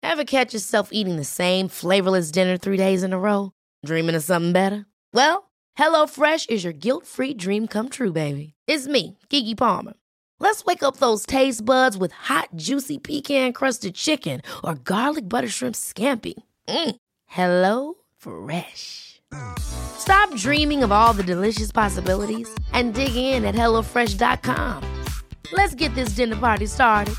Ever catch yourself eating the same flavorless dinner 3 days in a row? Dreaming of something better? Well, HelloFresh is your guilt-free dream come true, baby. It's me, Keke Palmer. Let's wake up those taste buds with hot, juicy pecan-crusted chicken or garlic butter shrimp scampi. Hello Fresh. Stop dreaming of all the delicious possibilities and dig in at HelloFresh.com. Let's get this dinner party started.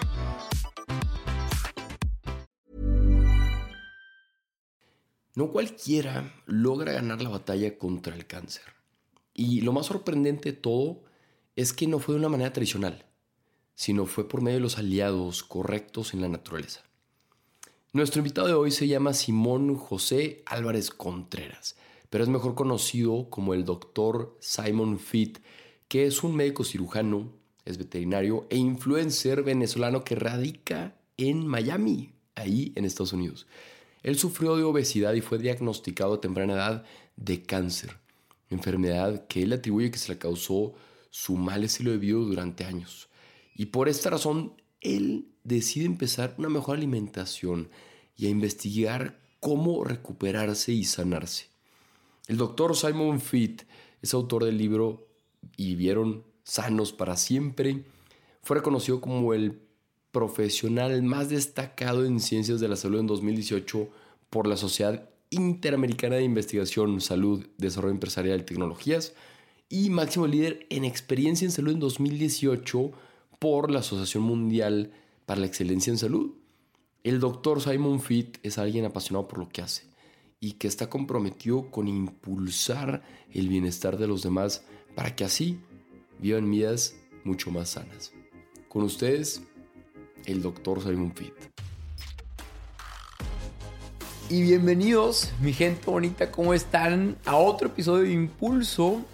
No cualquiera logra ganar la batalla contra el cáncer. Y lo más sorprendente de todo es que no fue de una manera tradicional, sino fue por medio de los aliados correctos en la naturaleza. Nuestro invitado de hoy se llama Simón José Álvarez Contreras, pero es mejor conocido como el Dr. Simon Fit, que es un médico cirujano, es veterinario e influencer venezolano que radica en Miami, ahí en Estados Unidos. Él sufrió de obesidad y fue diagnosticado a temprana edad de cáncer, enfermedad que él atribuye que se le causó su mal estilo de vida durante años. Y por esta razón, él decide empezar una mejor alimentación y a investigar cómo recuperarse y sanarse. El doctor Simon Fit es autor del libro Y vivieron sanos para siempre. Fue reconocido como el profesional más destacado en ciencias de la salud en 2018 por la Sociedad Interamericana de Investigación, Salud, Desarrollo Empresarial y Tecnologías y máximo líder en experiencia en salud en 2018 por la Asociación Mundial para la Excelencia en Salud. El doctor Simon Fit es alguien apasionado por lo que hace y que está comprometido con impulsar el bienestar de los demás para que así vivan vidas mucho más sanas. Con ustedes, el Dr. Simon Fit. Y bienvenidos, mi gente bonita, ¿cómo están? A otro episodio de Impulso,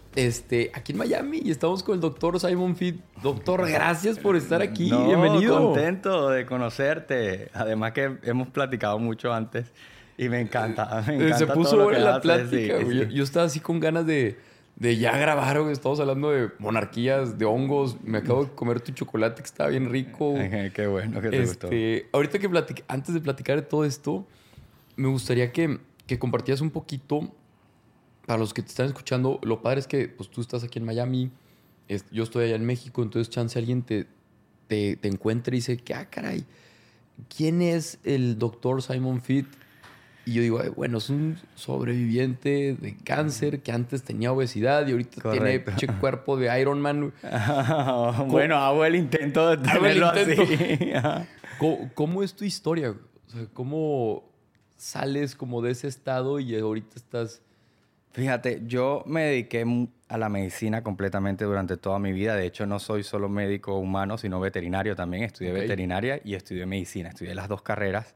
aquí en Miami, y estamos con el Dr. Simon Fit. Doctor, gracias por estar aquí, bienvenido. Contento de conocerte, además que hemos platicado mucho antes y me encanta Se puso todo lo buena que la haces, plática, sí. Yo estaba así con ganas de ya grabar, güey. Estamos hablando de monarquías, de hongos. Me acabo de comer tu chocolate que estaba bien rico. Qué bueno que te gustó. Ahorita antes de platicar de todo esto, me gustaría que compartieras un poquito, para los que te están escuchando. Lo padre es que pues, tú estás aquí en Miami, yo estoy allá en México, entonces chance alguien te encuentra y dice que, caray, ¿quién es el Dr. Simon Fit? Y yo digo, bueno, es un sobreviviente de cáncer que antes tenía obesidad y ahorita tiene pinche cuerpo de Iron Man. Bueno, hago el intento de tenerlo así. ¿Cómo es tu historia? O sea, ¿cómo sales como de ese estado y ahorita estás...? Fíjate, yo me dediqué a la medicina completamente durante toda mi vida. De hecho, no soy solo médico humano, sino veterinario también. Estudié veterinaria y estudié medicina. Estudié las dos carreras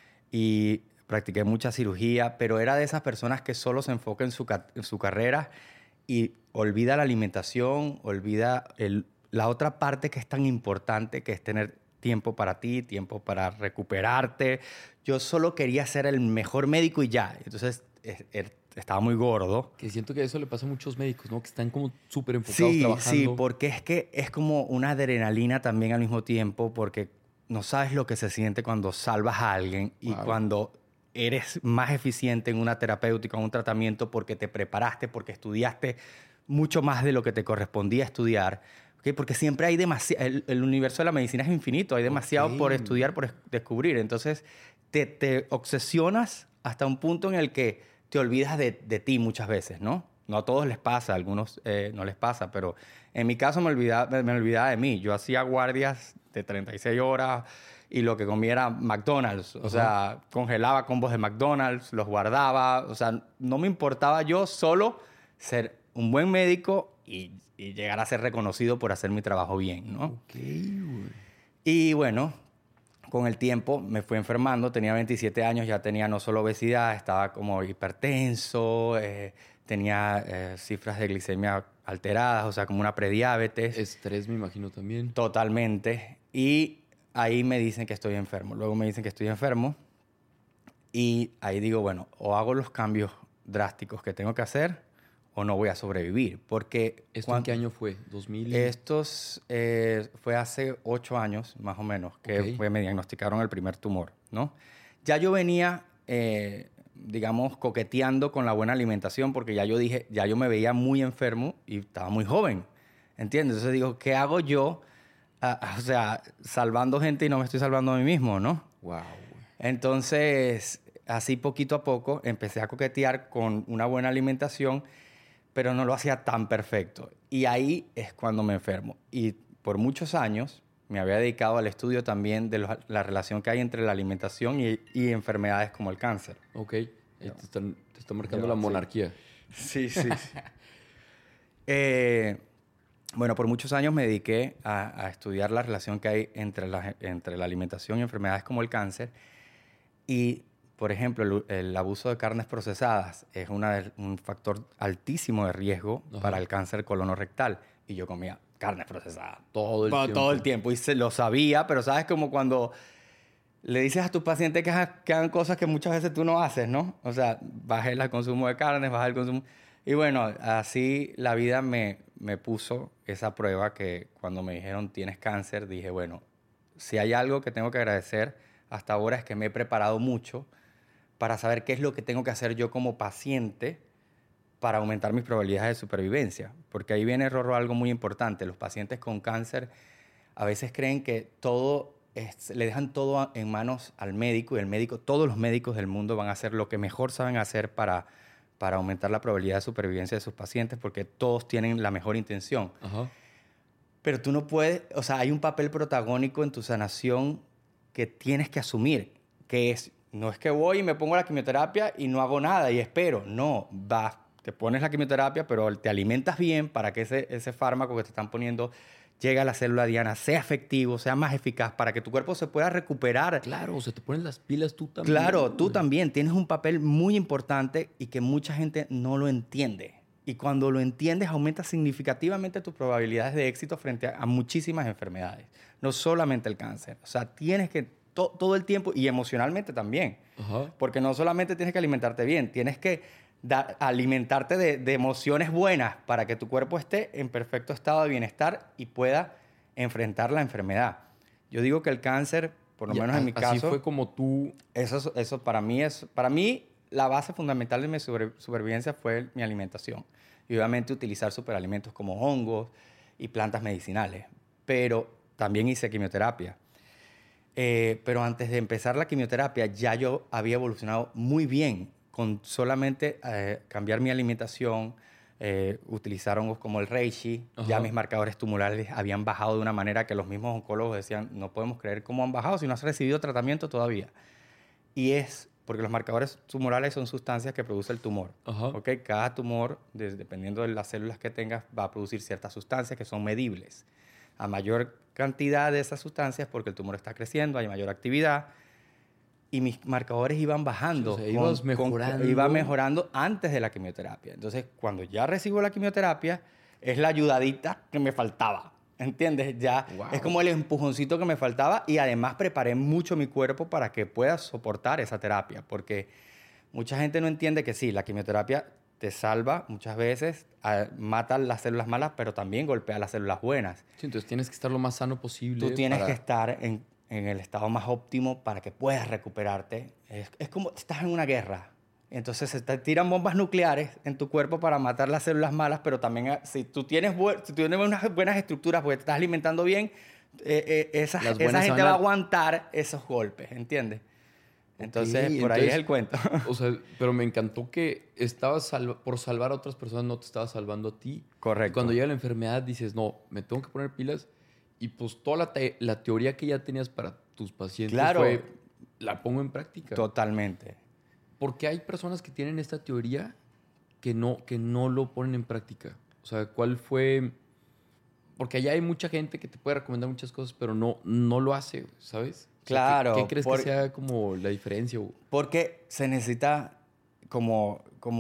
y practiqué mucha cirugía, pero era de esas personas que solo se enfoca en su carrera y olvida la alimentación, olvida la otra parte que es tan importante, que es tener tiempo para ti, tiempo para recuperarte. Yo solo quería ser el mejor médico y ya. Entonces, estaba muy gordo. Que siento que eso le pasa a muchos médicos, ¿no? Que están como súper enfocados trabajando. Sí, porque es que es como una adrenalina también al mismo tiempo, porque no sabes lo que se siente cuando salvas a alguien y cuando eres más eficiente en una terapéutica, en un tratamiento, porque te preparaste, porque estudiaste mucho más de lo que te correspondía estudiar. ¿Okay? Porque siempre hay demasiado... El universo de la medicina es infinito. Hay demasiado por estudiar, por descubrir. Entonces, te obsesionas hasta un punto en el que te olvidas de ti muchas veces, ¿no? No a todos les pasa, a algunos no les pasa, pero en mi caso me olvidaba de mí. Yo hacía guardias de 36 horas y lo que comía era McDonald's. O sea, congelaba combos de McDonald's, los guardaba. O sea, no me importaba yo solo ser un buen médico y llegar a ser reconocido por hacer mi trabajo bien, ¿no? Ok, güey. Y bueno, con el tiempo me fui enfermando. Tenía 27 años, ya tenía no solo obesidad, estaba como hipertenso, tenía cifras de glicemia alteradas, o sea, como una prediabetes. Estrés, me imagino, también. Totalmente. Y ahí me dicen que estoy enfermo. Luego me dicen que estoy enfermo. Y ahí digo, bueno, o hago los cambios drásticos que tengo que hacer o no voy a sobrevivir. Porque ¿Esto en qué año fue? ¿2000? Fue hace 8 años, más o menos, que Ok. me diagnosticaron el primer tumor, ¿no? Ya yo venía, digamos, coqueteando con la buena alimentación porque ya yo me veía muy enfermo y estaba muy joven, ¿entiendes? Entonces digo, ¿qué hago yo? O sea, salvando gente y no me estoy salvando a mí mismo, ¿no? Wow. Entonces, así poquito a poco empecé a coquetear con una buena alimentación, pero no lo hacía tan perfecto. Y ahí es cuando me enfermo. Y por muchos años me había dedicado al estudio también de la relación que hay entre la alimentación y enfermedades como el cáncer. Ok. Ahí te está marcando Yo, la sí. monarquía. Sí, sí, sí. Bueno, por muchos años me dediqué a estudiar la relación que hay entre la alimentación y enfermedades como el cáncer. Y, por ejemplo, el abuso de carnes procesadas es un factor altísimo de riesgo para el cáncer colonorrectal. Y yo comía carnes procesadas Todo el tiempo. Todo el tiempo. Y lo sabía, pero sabes como cuando le dices a tus pacientes que hagan cosas que muchas veces tú no haces, ¿no? O sea, baje el consumo de carnes, baje el consumo... Y bueno, así la vida me puso esa prueba que cuando me dijeron tienes cáncer, dije, bueno, si hay algo que tengo que agradecer hasta ahora es que me he preparado mucho para saber qué es lo que tengo que hacer yo como paciente para aumentar mis probabilidades de supervivencia. Porque ahí viene, Rorro, algo muy importante. Los pacientes con cáncer a veces creen que le dejan todo en manos al médico y el médico, todos los médicos del mundo van a hacer lo que mejor saben hacer para aumentar la probabilidad de supervivencia de sus pacientes porque todos tienen la mejor intención. Ajá. Pero tú no puedes, o sea, hay un papel protagónico en tu sanación que tienes que asumir, que no es que voy y me pongo la quimioterapia y no hago nada y espero. No, vas, te pones la quimioterapia, pero te alimentas bien para que ese fármaco que te están poniendo llegue a la célula diana, sea efectivo, sea más eficaz, para que tu cuerpo se pueda recuperar. Claro, o sea, te pones las pilas tú también. Claro, tú también tienes un papel muy importante y que mucha gente no lo entiende. Y cuando lo entiendes, aumenta significativamente tus probabilidades de éxito frente a muchísimas enfermedades. No solamente el cáncer. O sea, tienes que todo el tiempo, y emocionalmente también. Ajá. Porque no solamente tienes que alimentarte bien, tienes que alimentarte de emociones buenas para que tu cuerpo esté en perfecto estado de bienestar y pueda enfrentar la enfermedad. Yo digo que el cáncer, por lo menos en mi caso... Así fue como tú... Eso para mí, la base fundamental de mi supervivencia fue mi alimentación. Y obviamente utilizar superalimentos como hongos y plantas medicinales. Pero también hice quimioterapia. Pero antes de empezar la quimioterapia ya yo había evolucionado muy bien con solamente cambiar mi alimentación, utilizar hongos como el reishi. Ajá. Ya mis marcadores tumorales habían bajado de una manera que los mismos oncólogos decían, no podemos creer cómo han bajado si no has recibido tratamiento todavía. Y es porque los marcadores tumorales son sustancias que produce el tumor. Ajá. ¿Okay? Cada tumor, dependiendo de las células que tengas, va a producir ciertas sustancias que son medibles. A mayor cantidad de esas sustancias, porque el tumor está creciendo, hay mayor actividad, y mis marcadores iban bajando. O sea, ibas mejorando. Iba mejorando antes de la quimioterapia. Entonces, cuando ya recibo la quimioterapia, es la ayudadita que me faltaba. ¿Entiendes? Ya Wow. es como el empujoncito que me faltaba y además preparé mucho mi cuerpo para que pueda soportar esa terapia. Porque mucha gente no entiende que sí, la quimioterapia te salva muchas veces, mata las células malas, pero también golpea las células buenas. Sí, entonces tienes que estar lo más sano posible. Tú tienes que estar en el estado más óptimo para que puedas recuperarte. Es como estás en una guerra. Entonces se te tiran bombas nucleares en tu cuerpo para matar las células malas, pero también si tú tienes unas buenas estructuras porque te estás alimentando bien, esa gente va a aguantar esos golpes, ¿entiendes? Entonces, por ahí es el cuento. O sea, pero me encantó que estabas por salvar a otras personas, no te estabas salvando a ti. Correcto. Y cuando llega la enfermedad dices, no, me tengo que poner pilas. Y pues toda la teoría que ya tenías para tus pacientes la pongo en práctica. Totalmente. Porque hay personas que tienen esta teoría que no lo ponen en práctica. O sea, ¿cuál fue...? Porque allá hay mucha gente que te puede recomendar muchas cosas, pero no lo hace, ¿sabes? O sea, Claro. ¿Qué crees que sea como la diferencia? Porque se necesita como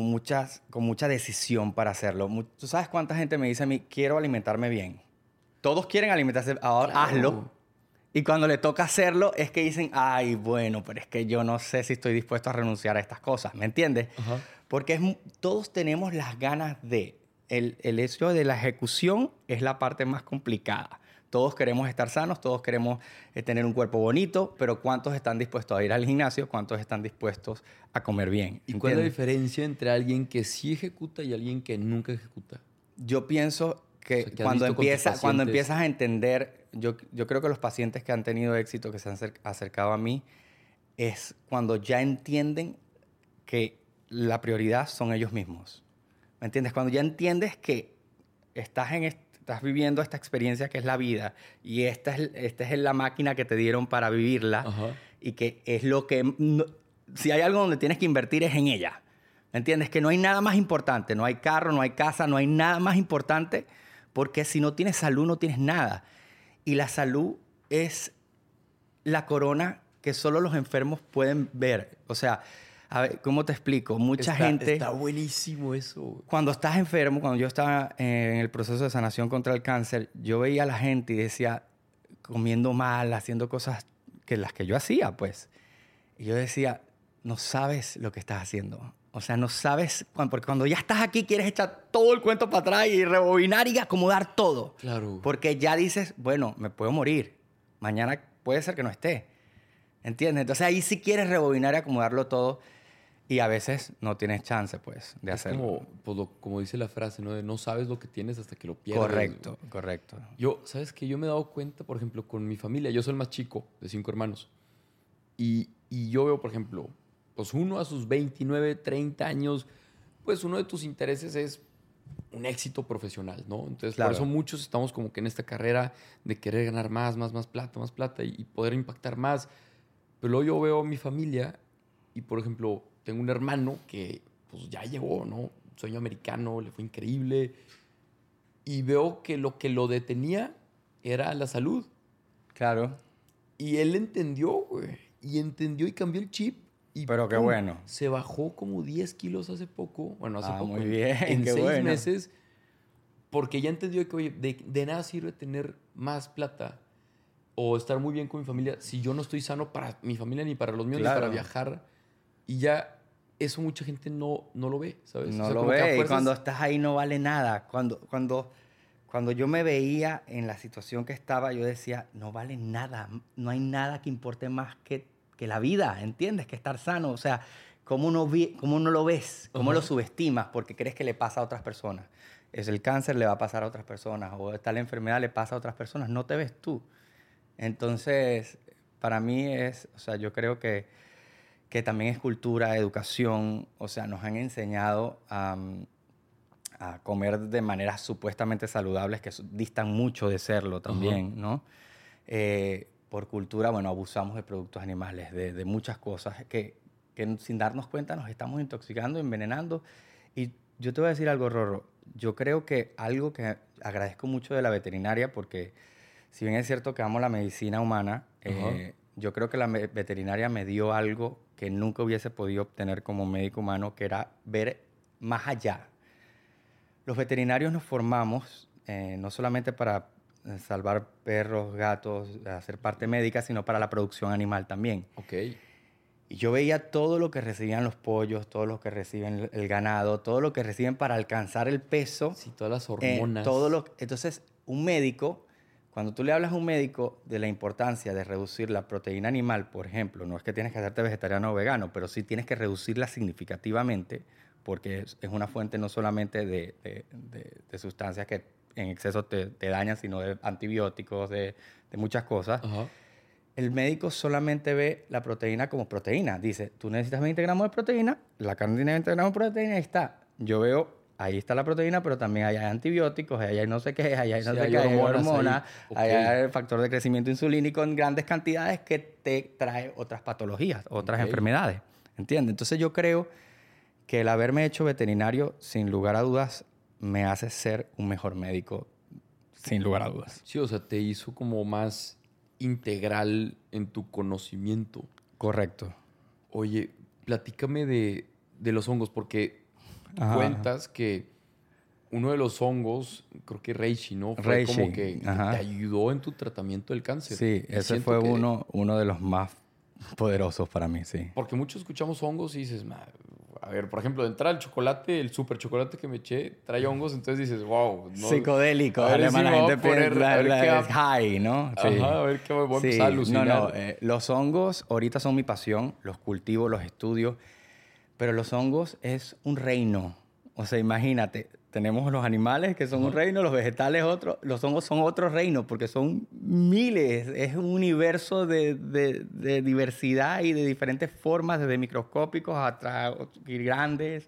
mucha decisión para hacerlo. ¿Tú sabes cuánta gente me dice a mí, quiero alimentarme bien? Todos quieren alimentarse, ahora Claro. hazlo. Y cuando le toca hacerlo es que dicen, ay, bueno, pero es que yo no sé si estoy dispuesto a renunciar a estas cosas, ¿me entiendes? Ajá. Porque todos tenemos las ganas de... El hecho de la ejecución es la parte más complicada. Todos queremos estar sanos, todos queremos tener un cuerpo bonito, pero ¿cuántos están dispuestos a ir al gimnasio? ¿Cuántos están dispuestos a comer bien? ¿Y cuál es la diferencia entre alguien que sí ejecuta y alguien que nunca ejecuta? Yo pienso que, O sea, ¿qué has cuando visto con tus cuando pacientes? empiezas a entender, yo creo que los pacientes que han tenido éxito, que se han acercado a mí, es cuando ya entienden que la prioridad son ellos mismos. ¿Me entiendes? Cuando ya entiendes que estás viviendo esta experiencia que es la vida y esta es la máquina que te dieron para vivirla. Ajá. Y que es lo que... si hay algo donde tienes que invertir es en ella. ¿Me entiendes? Que no hay nada más importante. No hay carro, no hay casa, no hay nada más importante porque si no tienes salud no tienes nada. Y la salud es la corona que solo los enfermos pueden ver. O sea, a ver, ¿cómo te explico? Mucha gente... Está buenísimo eso. Cuando estás enfermo, cuando yo estaba en el proceso de sanación contra el cáncer, yo veía a la gente y decía, comiendo mal, haciendo cosas que las que yo hacía, pues. Y yo decía, no sabes lo que estás haciendo. O sea, no sabes, porque cuando ya estás aquí quieres echar todo el cuento para atrás y rebobinar y acomodar todo. Claro. Porque ya dices, bueno, me puedo morir. Mañana puede ser que no esté. ¿Entiendes? Entonces ahí sí quieres rebobinar y acomodarlo todo. Y a veces no tienes chance, pues, de hacerlo. Como, pues, como dice la frase, ¿no? De no sabes lo que tienes hasta que lo pierdes. Correcto, correcto. Yo, ¿sabes qué? Yo me he dado cuenta, por ejemplo, con mi familia. Yo soy el más chico de 5 hermanos. Y yo veo, por ejemplo, pues uno a sus 29, 30 años, pues uno de tus intereses es un éxito profesional, ¿no? Entonces, Claro. por eso muchos estamos como que en esta carrera de querer ganar más plata y poder impactar más. Pero luego yo veo a mi familia y, por ejemplo, tengo un hermano que pues ya llegó, ¿no? Sueño americano, le fue increíble. Y veo que lo detenía era la salud. Claro. Y él entendió, güey. Y entendió y cambió el chip. Y Pero qué ¡pum! bueno. Se bajó como 10 kilos hace poco. Bueno, hace poco. Muy bien, En qué 6 bueno. meses. Porque ya entendió que, oye, de nada sirve tener más plata o estar muy bien con mi familia si yo no estoy sano para mi familia, ni para los míos, Claro. ni para viajar. Y ya eso mucha gente no lo ve, ¿sabes? No O sea, lo como que a ve. Y fuerzas- cuando estás ahí no vale nada. Cuando yo me veía en la situación que estaba, yo decía, no vale nada. No hay nada que importe más que la vida, ¿entiendes? Que estar sano. O sea, ¿cómo no lo ves? ¿Cómo Ajá. lo subestimas? Porque crees que le pasa a otras personas. Es el cáncer, le va a pasar a otras personas. O tal enfermedad le pasa a otras personas. No te ves tú. Entonces, para mí o sea, yo creo que también es cultura, educación. O sea, nos han enseñado a comer de maneras supuestamente saludables que distan mucho de serlo también, ¿no? Por cultura, bueno, abusamos de productos animales, de muchas cosas que sin darnos cuenta nos estamos intoxicando, envenenando. Y yo te voy a decir algo, Rorro. Yo creo que algo que agradezco mucho de la veterinaria, porque si bien es cierto que amo la medicina humana, yo creo que la veterinaria me dio algo que nunca hubiese podido obtener como médico humano, que era ver más allá. Los veterinarios nos formamos no solamente para salvar perros, gatos, hacer parte médica, sino para la producción animal también. Ok. Y yo veía todo lo que recibían los pollos, todo lo que reciben el ganado, todo lo que reciben para alcanzar el peso. Sí, todas las hormonas. Entonces, un médico, cuando tú le hablas a un médico de la importancia de reducir la proteína animal, por ejemplo, no es que tienes que hacerte vegetariano o vegano, pero sí tienes que reducirla significativamente, porque es una fuente no solamente de sustancias que en exceso te dañan, sino de antibióticos, de muchas cosas. Ajá. El médico solamente ve la proteína como proteína. Dice, tú necesitas 20 gramos de proteína, la carne tiene 20 gramos de proteína, ahí está. Yo veo, ahí está la proteína, pero también ahí hay antibióticos, ahí hay no sé qué, ahí hay no Sí, sé hay qué, hay hormonas hormonas, ahí. ahí Ok. hay el factor de crecimiento insulínico en grandes cantidades que te trae otras patologías, otras Ok. enfermedades. ¿Entiendes? Entonces yo creo que el haberme hecho veterinario, sin lugar a dudas, me hace ser un mejor médico, sin lugar a dudas. Sí, o sea, te hizo como más integral en tu conocimiento. Correcto. Oye, platícame de los hongos, porque Ajá. cuentas que uno de los hongos, creo que reishi, ¿no? Fue reishi, como que te ayudó en tu tratamiento del cáncer. Sí, ese fue uno de los más poderosos para mí, sí. Porque muchos escuchamos hongos y dices, a ver, por ejemplo, de entrada el chocolate, el super chocolate que me eché, trae hongos, entonces dices, wow. No, psicodélico, además la gente piensa, es high, ¿no? Sí. Ajá, a ver qué voy a empezar a alucinar. Los hongos ahorita son mi pasión, los cultivo, los estudio, pero los hongos es un reino. O sea, imagínate, tenemos los animales que son un reino, los vegetales otro, los hongos son otro reino porque son miles, es un universo de diversidad y de diferentes formas, desde microscópicos hasta grandes.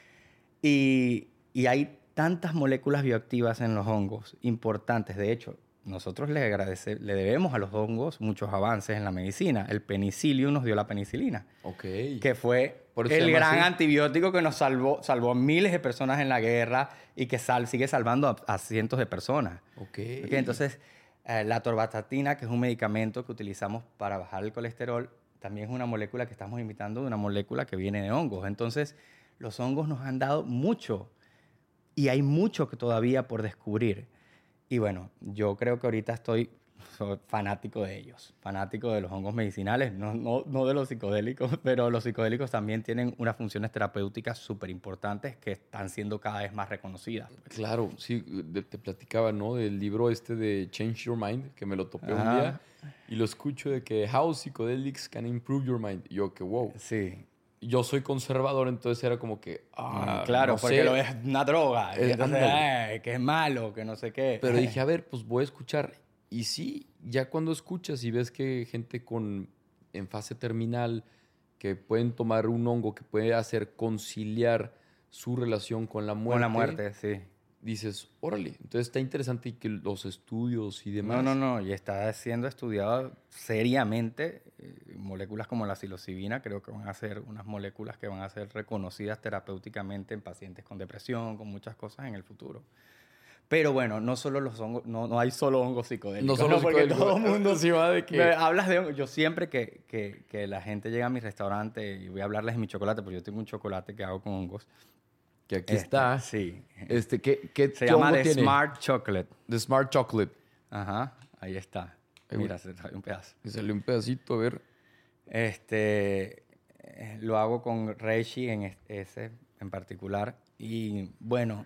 Y hay tantas moléculas bioactivas en los hongos importantes. De hecho, nosotros le debemos a los hongos muchos avances en la medicina. El penicillium nos dio la penicilina, que fue el gran antibiótico que nos salvó a miles de personas en la guerra y que sigue salvando a cientos de personas. Entonces, la atorvastatina, que es un medicamento que utilizamos para bajar el colesterol, también es una molécula que estamos imitando de una molécula que viene de hongos. Entonces, los hongos nos han dado mucho y hay mucho que todavía por descubrir. Y bueno, yo creo que ahorita soy fanático de ellos, fanático de los hongos medicinales, no de los psicodélicos, pero los psicodélicos también tienen unas funciones terapéuticas súper importantes que están siendo cada vez más reconocidas. Claro, sí, te platicaba, ¿no? Del libro de Change Your Mind, que me lo topé un día y lo escucho de que How Psychedelics Can Improve Your Mind. Y yo, que wow. Sí. Yo soy conservador, entonces era como que... claro, no porque sé. lo es una droga. Entonces, que es malo, que no sé qué. Pero dije, a ver, pues voy a escuchar. Y sí, ya cuando escuchas y ves que gente en fase terminal que pueden tomar un hongo que puede hacer conciliar su relación con la muerte. Con la muerte, sí. Dices, órale, entonces está interesante y que los estudios y demás. No, y está siendo estudiado seriamente. Moléculas como la psilocibina creo que van a ser unas moléculas que van a ser reconocidas terapéuticamente en pacientes con depresión, con muchas cosas en el futuro. Pero bueno, no solo los hongos, no hay solo hongos psicodélicos. No solo porque todo el mundo sí va de que... Hablas de hongos. Yo siempre que la gente llega a mi restaurante y voy a hablarles de mi chocolate, porque yo tengo un chocolate que hago con hongos. Que aquí está. Sí. ¿Qué se llama The tiene? Smart Chocolate. The Smart Chocolate. Ajá, ahí está. Mira, se salió un pedazo. Me salió un pedacito, a ver. Lo hago con reishi ese en particular. Y bueno,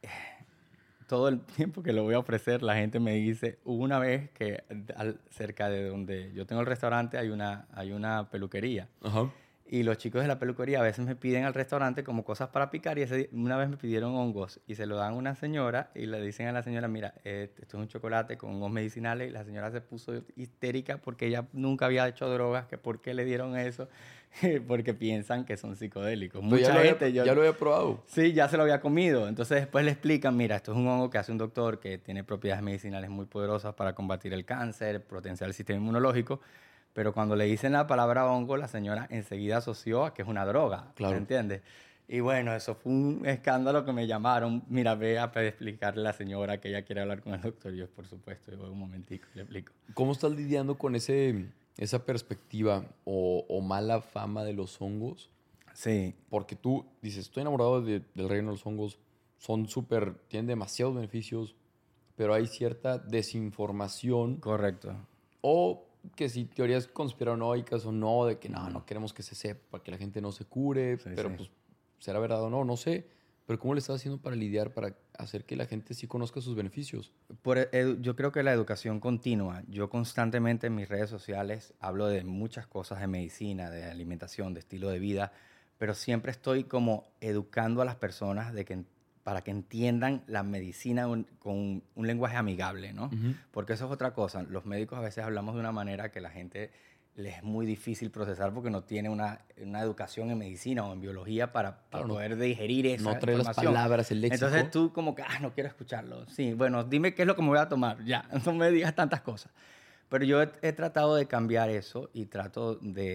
todo el tiempo que lo voy a ofrecer, la gente me dice, hubo una vez que cerca de donde yo tengo el restaurante hay una peluquería. Ajá. Y los chicos de la peluquería a veces me piden al restaurante como cosas para picar y una vez me pidieron hongos y se lo dan a una señora y le dicen a la señora, mira, esto es un chocolate con hongos medicinales, y la señora se puso histérica porque ella nunca había hecho drogas, que por qué le dieron eso, porque piensan que son psicodélicos. Mucha gente ya lo había probado. Sí, ya se lo había comido. Entonces después le explican, mira, esto es un hongo que hace un doctor que tiene propiedades medicinales muy poderosas para combatir el cáncer, potenciar el sistema inmunológico. Pero cuando le dicen la palabra hongo, la señora enseguida asoció a que es una droga. Claro. ¿Me entiendes? Y bueno, eso fue un escándalo que me llamaron. Mira, ve a explicarle a la señora que ella quiere hablar con el doctor. Yo, por supuesto, yo voy un momentico y le explico. ¿Cómo estás lidiando con esa perspectiva o mala fama de los hongos? Sí. Porque tú dices, estoy enamorado del reino de los hongos. Tienen demasiados beneficios, pero hay cierta desinformación. Correcto. O que si teorías conspiranoicas o no, de que no queremos que se sepa, para que la gente no se cure, pero pues será verdad o no sé. Pero ¿cómo le estás haciendo para lidiar, para hacer que la gente sí conozca sus beneficios? Yo creo que la educación continua. Yo constantemente en mis redes sociales hablo de muchas cosas de medicina, de alimentación, de estilo de vida, pero siempre estoy como educando a las personas para que entiendan la medicina con un lenguaje amigable, ¿no? Uh-huh. Porque eso es otra cosa. Los médicos a veces hablamos de una manera que la gente les es muy difícil procesar porque no tiene una educación en medicina o en biología para poder digerir esa información. No trae las palabras, el léxico. Entonces tú como que, no quiero escucharlo. Sí, bueno, dime qué es lo que me voy a tomar. Ya, no me digas tantas cosas. Pero yo he tratado de cambiar eso y trato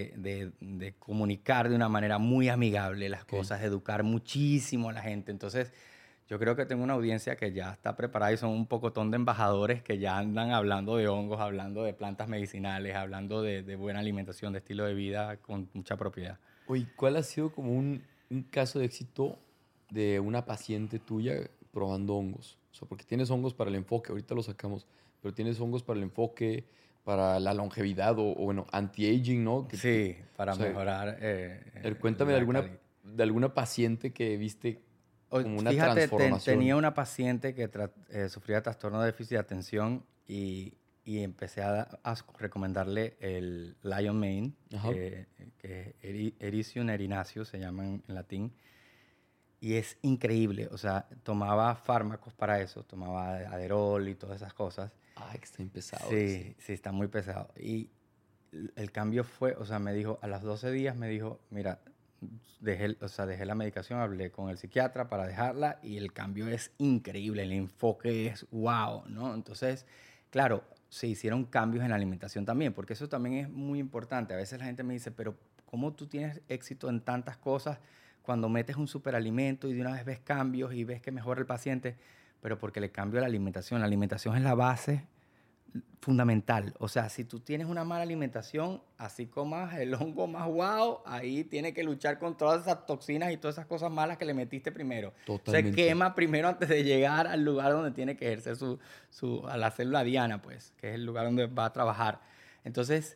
de comunicar de una manera muy amigable las cosas, educar muchísimo a la gente. Entonces, yo creo que tengo una audiencia que ya está preparada y son un pocotón de embajadores que ya andan hablando de hongos, hablando de plantas medicinales, hablando de buena alimentación, de estilo de vida con mucha propiedad. Oye, ¿cuál ha sido como un caso de éxito de una paciente tuya probando hongos. O sea, porque tienes hongos para el enfoque, ahorita lo sacamos, pero tienes hongos para el enfoque, para la longevidad o bueno, anti-aging, ¿no? Sí, para o sea, mejorar. Cuéntame de alguna paciente que viste como una Fíjate, transformación. tenía una paciente que sufría de trastorno de déficit de atención y empecé a recomendarle el Lion Mane, que es Ericium erinaceus, se llama en latín. Y es increíble, o sea, tomaba fármacos para eso, tomaba Aderol y todas esas cosas. Ay, que está bien pesado. Sí, sí, está muy pesado. Y el cambio fue, o sea, me dijo, a los 12 días me dijo, mira, dejé la medicación, hablé con el psiquiatra para dejarla y el cambio es increíble, el enfoque es wow, ¿no? Entonces, claro, se hicieron cambios en la alimentación también, porque eso también es muy importante. A veces la gente me dice, pero ¿cómo tú tienes éxito en tantas cosas cuando metes un superalimento y de una vez ves cambios y ves que mejora el paciente? Pero porque le cambio la alimentación. La alimentación es la base fundamental. O sea, si tú tienes una mala alimentación, así comas el hongo más guau, ahí tiene que luchar con todas esas toxinas y todas esas cosas malas que le metiste primero. Totalmente. Se quema primero antes de llegar al lugar donde tiene que ejercer a la célula diana, pues, que es el lugar donde va a trabajar. Entonces,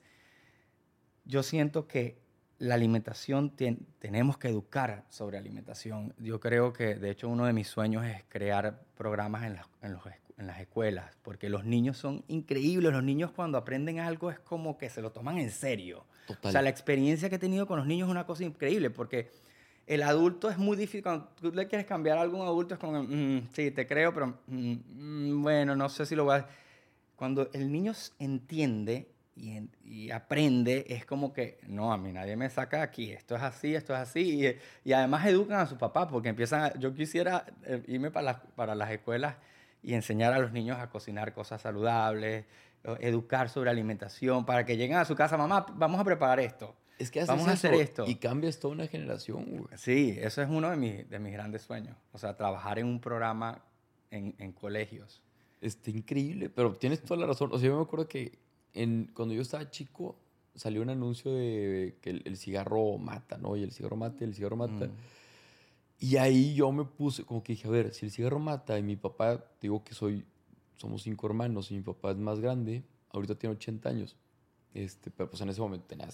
yo siento que la alimentación, tenemos que educar sobre alimentación. Yo creo que, de hecho, uno de mis sueños es crear programas en las escuelas, porque los niños son increíbles. Los niños cuando aprenden algo es como que se lo toman en serio. Total. O sea, la experiencia que he tenido con los niños es una cosa increíble, porque el adulto es muy difícil. Cuando tú le quieres cambiar algo a un adulto es como, sí, te creo, pero bueno, no sé si lo voy a... Cuando el niño entiende y aprende, es como que, no, a mí nadie me saca de aquí, esto es así, y además educan a su papá, porque yo quisiera irme para las escuelas y enseñar a los niños a cocinar cosas saludables, educar sobre alimentación, para que lleguen a su casa, mamá, vamos a preparar esto. Es que vamos a hacer esto. Y cambias toda una generación, güey. Sí, eso es uno de mis grandes sueños, o sea, trabajar en un programa en colegios. Está increíble, pero tienes toda la razón. O sea, yo me acuerdo que cuando yo estaba chico salió un anuncio de que el cigarro mata, ¿no? Y el cigarro mata, el cigarro mata. Y ahí yo me puse, como que dije, a ver, si el cigarro mata y mi papá, digo que somos 5 hermanos y mi papá es más grande, ahorita tiene 80 años. Pero pues en ese momento tenía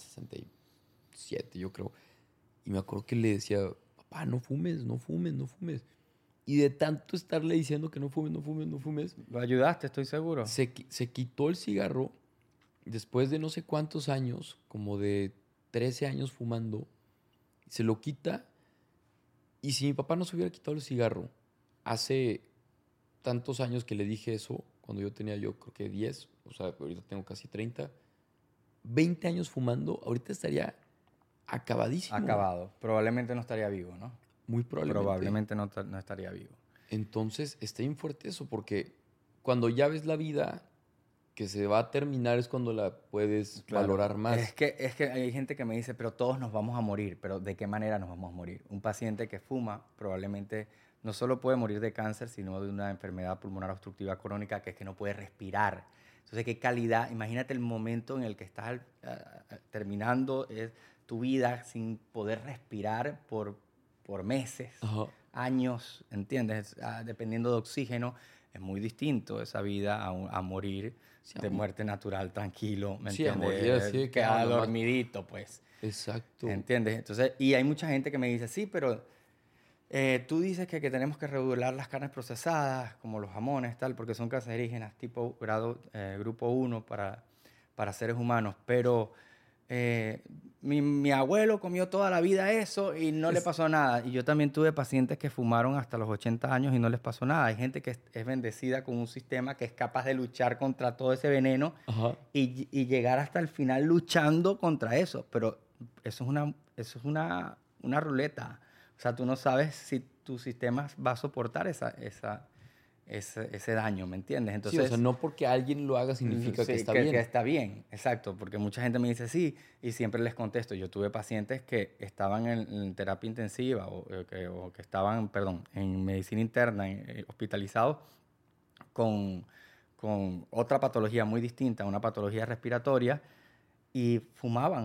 67, yo creo. Y me acuerdo que le decía, papá, no fumes, no fumes, no fumes. Y de tanto estarle diciendo que no fumes, no fumes, no fumes. Lo ayudaste, estoy seguro. Se quitó el cigarro después de no sé cuántos años, como de 13 años fumando. Se lo quita. Y si mi papá no se hubiera quitado el cigarro hace tantos años que le dije eso, cuando yo tenía yo creo que 10, o sea, ahorita tengo casi 30, 20 años fumando, ahorita estaría acabadísimo. Acabado. Probablemente no estaría vivo, ¿no? Muy probablemente. Probablemente no estaría vivo. Entonces, está bien fuerte eso, porque cuando ya ves la vida que se va a terminar es cuando la puedes valorar más. Es que hay gente que me dice, pero todos nos vamos a morir. ¿Pero de qué manera nos vamos a morir? Un paciente que fuma probablemente no solo puede morir de cáncer, sino de una enfermedad pulmonar obstructiva crónica, que es que no puede respirar. Entonces, ¿qué calidad? Imagínate el momento en el que estás terminando tu vida sin poder respirar por meses, años, ¿entiendes? Dependiendo de oxígeno, es muy distinto esa vida a morir de muerte natural, tranquilo, ¿me entiendes? Morir así, queda dormidito, pues. Exacto. ¿Entiendes? Entonces, y hay mucha gente que me dice, sí, pero tú dices que tenemos que regular las carnes procesadas, como los jamones, tal, porque son cancerígenas, tipo grupo 1 para seres humanos, pero mi abuelo comió toda la vida eso y no le pasó nada. Y yo también tuve pacientes que fumaron hasta los 80 años y no les pasó nada. Hay gente que es bendecida con un sistema que es capaz de luchar contra todo ese veneno y llegar hasta el final luchando contra eso. Pero eso es una ruleta. O sea, tú no sabes si tu sistema va a soportar ese daño, ¿me entiendes? Entonces, sí, o sea, no porque alguien lo haga significa que está bien. Que está bien, exacto, porque mucha gente me dice sí y siempre les contesto. Yo tuve pacientes que estaban en terapia intensiva o que estaban, en medicina interna, hospitalizados con otra patología muy distinta, una patología respiratoria, y fumaban. O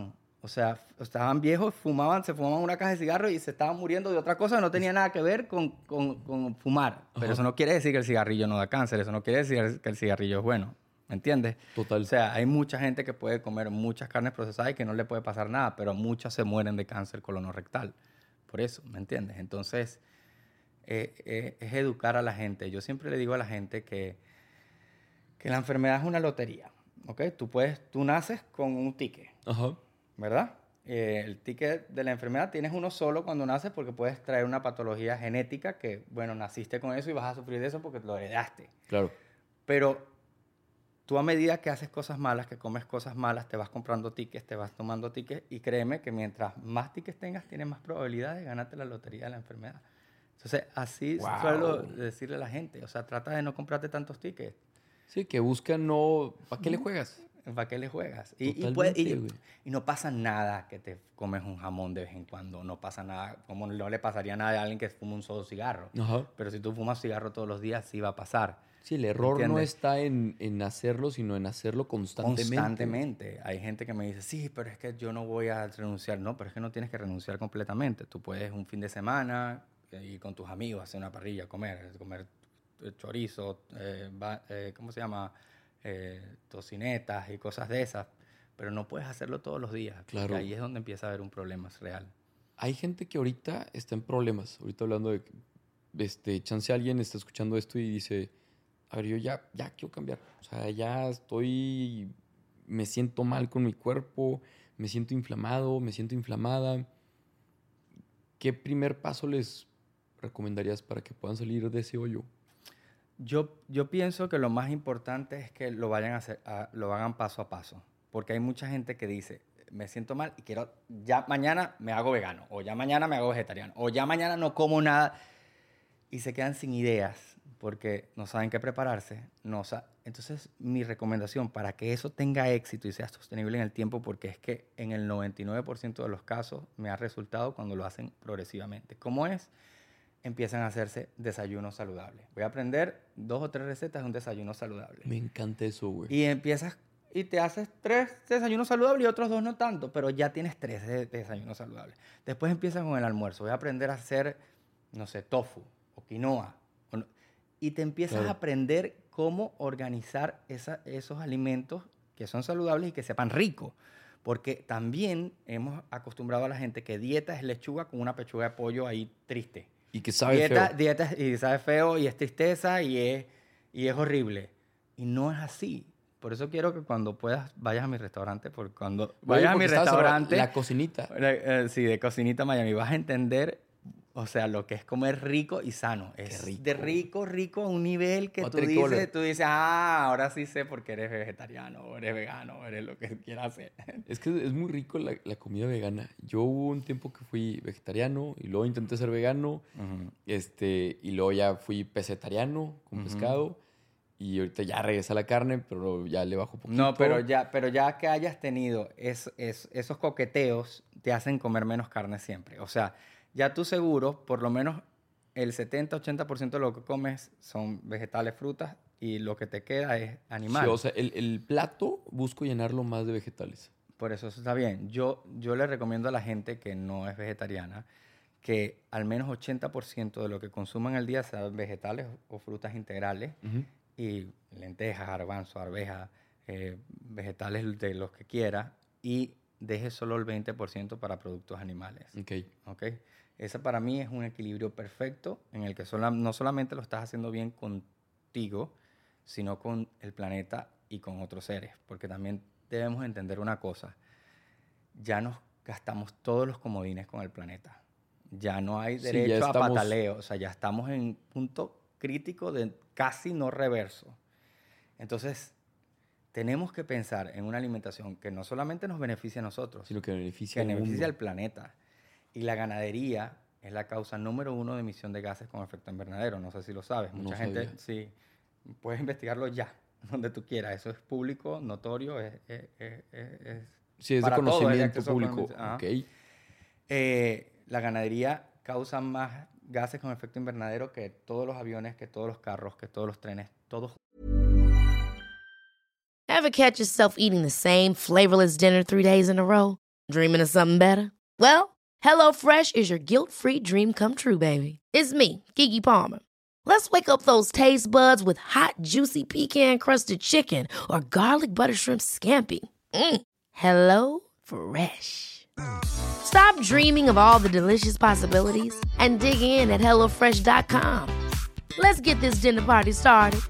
O sea, estaban viejos, se fumaban una caja de cigarros y se estaban muriendo de otra cosa que no tenía nada que ver con fumar. Pero eso no quiere decir que el cigarrillo no da cáncer, eso no quiere decir que el cigarrillo es bueno. ¿Me entiendes? Total. O sea, hay mucha gente que puede comer muchas carnes procesadas y que no le puede pasar nada, pero muchas se mueren de cáncer colonorrectal. Por eso, ¿me entiendes? Entonces, es educar a la gente. Yo siempre le digo a la gente que la enfermedad es una lotería, ¿ok? Tú naces con un ticket, Ajá. ¿verdad? El ticket de la enfermedad tienes uno solo cuando naces porque puedes traer una patología genética que, bueno, naciste con eso y vas a sufrir de eso porque lo heredaste. Claro. Pero tú a medida que haces cosas malas, que comes cosas malas, te vas comprando tickets, te vas tomando tickets y créeme que mientras más tickets tengas, tienes más probabilidades de ganarte la lotería de la enfermedad. Entonces, así suelo decirle a la gente, o sea, trata de no comprarte tantos tickets. Sí, que buscan no... ¿Para qué le juegas? ¿Para qué le juegas? Totalmente, Y no pasa nada que te comes un jamón de vez en cuando. No pasa nada. Como no le pasaría nada a alguien que fuma un solo cigarro. Ajá. Pero si tú fumas cigarro todos los días, sí va a pasar. Sí, el error no está en hacerlo, sino en hacerlo constantemente. Constantemente. Hay gente que me dice, sí, pero es que yo no voy a renunciar. No, pero es que no tienes que renunciar completamente. Tú puedes un fin de semana ir con tus amigos, hacer una parrilla, comer chorizo, ¿cómo se llama? Tocinetas y cosas de esas, pero no puedes hacerlo todos los días. Claro. Ahí es donde empieza a haber un problema real. Hay gente que ahorita está en problemas. Ahorita hablando de chance alguien está escuchando esto y dice, a ver, yo ya quiero cambiar. O sea, me siento mal con mi cuerpo, me siento inflamado, me siento inflamada. ¿Qué primer paso les recomendarías para que puedan salir de ese hoyo? Yo pienso que lo más importante es que lo hagan paso a paso, porque hay mucha gente que dice, me siento mal y ya mañana me hago vegano, o ya mañana me hago vegetariano, o ya mañana no como nada, y se quedan sin ideas porque no saben qué prepararse. Entonces, mi recomendación para que eso tenga éxito y sea sostenible en el tiempo, porque es que en el 99% de los casos me ha resultado cuando lo hacen progresivamente. ¿Cómo es? Empiezan a hacerse desayunos saludables. Voy a aprender 2 o 3 recetas de un desayuno saludable. Me encanta eso, güey. Y empiezas y te haces 3 desayunos saludables y otros 2 no tanto, pero ya tienes 3 desayunos saludables. Después empiezas con el almuerzo. Voy a aprender a hacer, no sé, tofu o quinoa. Y te empiezas a aprender cómo organizar esos alimentos que son saludables y que sepan rico. Porque también hemos acostumbrado a la gente que dieta es lechuga con una pechuga de pollo ahí triste. Y que sabe feo. Dieta y sabe feo y es tristeza y es horrible. Y no es así. Por eso quiero que cuando puedas vayas a mi restaurante. Porque cuando vayas a mi restaurante... La cocinita. Sí, de Cocinita Miami. Vas a entender, o sea, lo que es comer rico y sano. Es rico. De rico a un nivel que tú dices, ahora sí sé por qué eres vegetariano, o eres vegano, o eres lo que quieras hacer. Es que es muy rico la comida vegana. Yo hubo un tiempo que fui vegetariano y luego intenté ser vegano. Y luego ya fui pescetariano con pescado. Y ahorita ya regresa la carne, pero ya le bajo poquito. No, pero ya que hayas tenido esos coqueteos, te hacen comer menos carne siempre. O sea, ya tú seguro, por lo menos el 70-80% de lo que comes son vegetales, frutas, y lo que te queda es animal. Sí, o sea, el plato busco llenarlo más de vegetales. Por eso está bien. Yo le recomiendo a la gente que no es vegetariana que al menos 80% de lo que consuman al día sean vegetales o frutas integrales. Y lentejas, garbanzo, arvejas, vegetales de los que quiera, y deje solo el 20% para productos animales. ¿Ok? Ese para mí es un equilibrio perfecto en el que no solamente lo estás haciendo bien contigo, sino con el planeta y con otros seres. Porque también debemos entender una cosa. Ya nos gastamos todos los comodines con el planeta. Ya no hay derecho a pataleo. O sea, ya estamos en punto crítico de casi no reverso. Entonces, tenemos que pensar en una alimentación que no solamente nos beneficie a nosotros, sino que beneficie al planeta. Y la ganadería es la causa número 1 de emisión de gases con efecto invernadero. No sé si lo sabes. Mucha gente, sí, puedes investigarlo ya, donde tú quieras. Eso es público, notorio, sí, es de conocimiento público. La ganadería causa más gases con efecto invernadero que todos los aviones, que todos los carros, que todos los trenes, todos. Ever catch yourself eating the same flavorless dinner 3 days in a row? Dreaming of something better? Well, HelloFresh is your guilt-free dream come true, baby. It's me, Keke Palmer. Let's wake up those taste buds with hot, juicy pecan-crusted chicken or garlic butter shrimp scampi. Hello Fresh. Stop dreaming of all the delicious possibilities and dig in at HelloFresh.com. Let's get this dinner party started.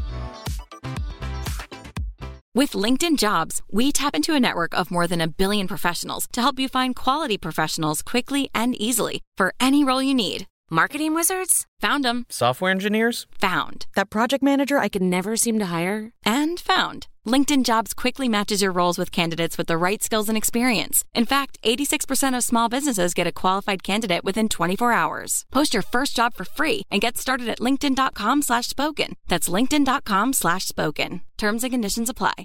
With LinkedIn Jobs, we tap into a network of more than 1 billion professionals to help you find quality professionals quickly and easily for any role you need. Marketing wizards? Found them. Software engineers? Found. That project manager I could never seem to hire? And found. LinkedIn Jobs quickly matches your roles with candidates with the right skills and experience. In fact, 86% of small businesses get a qualified candidate within 24 hours. Post your first job for free and get started at linkedin.com/spoken. That's linkedin.com/spoken. Terms and conditions apply.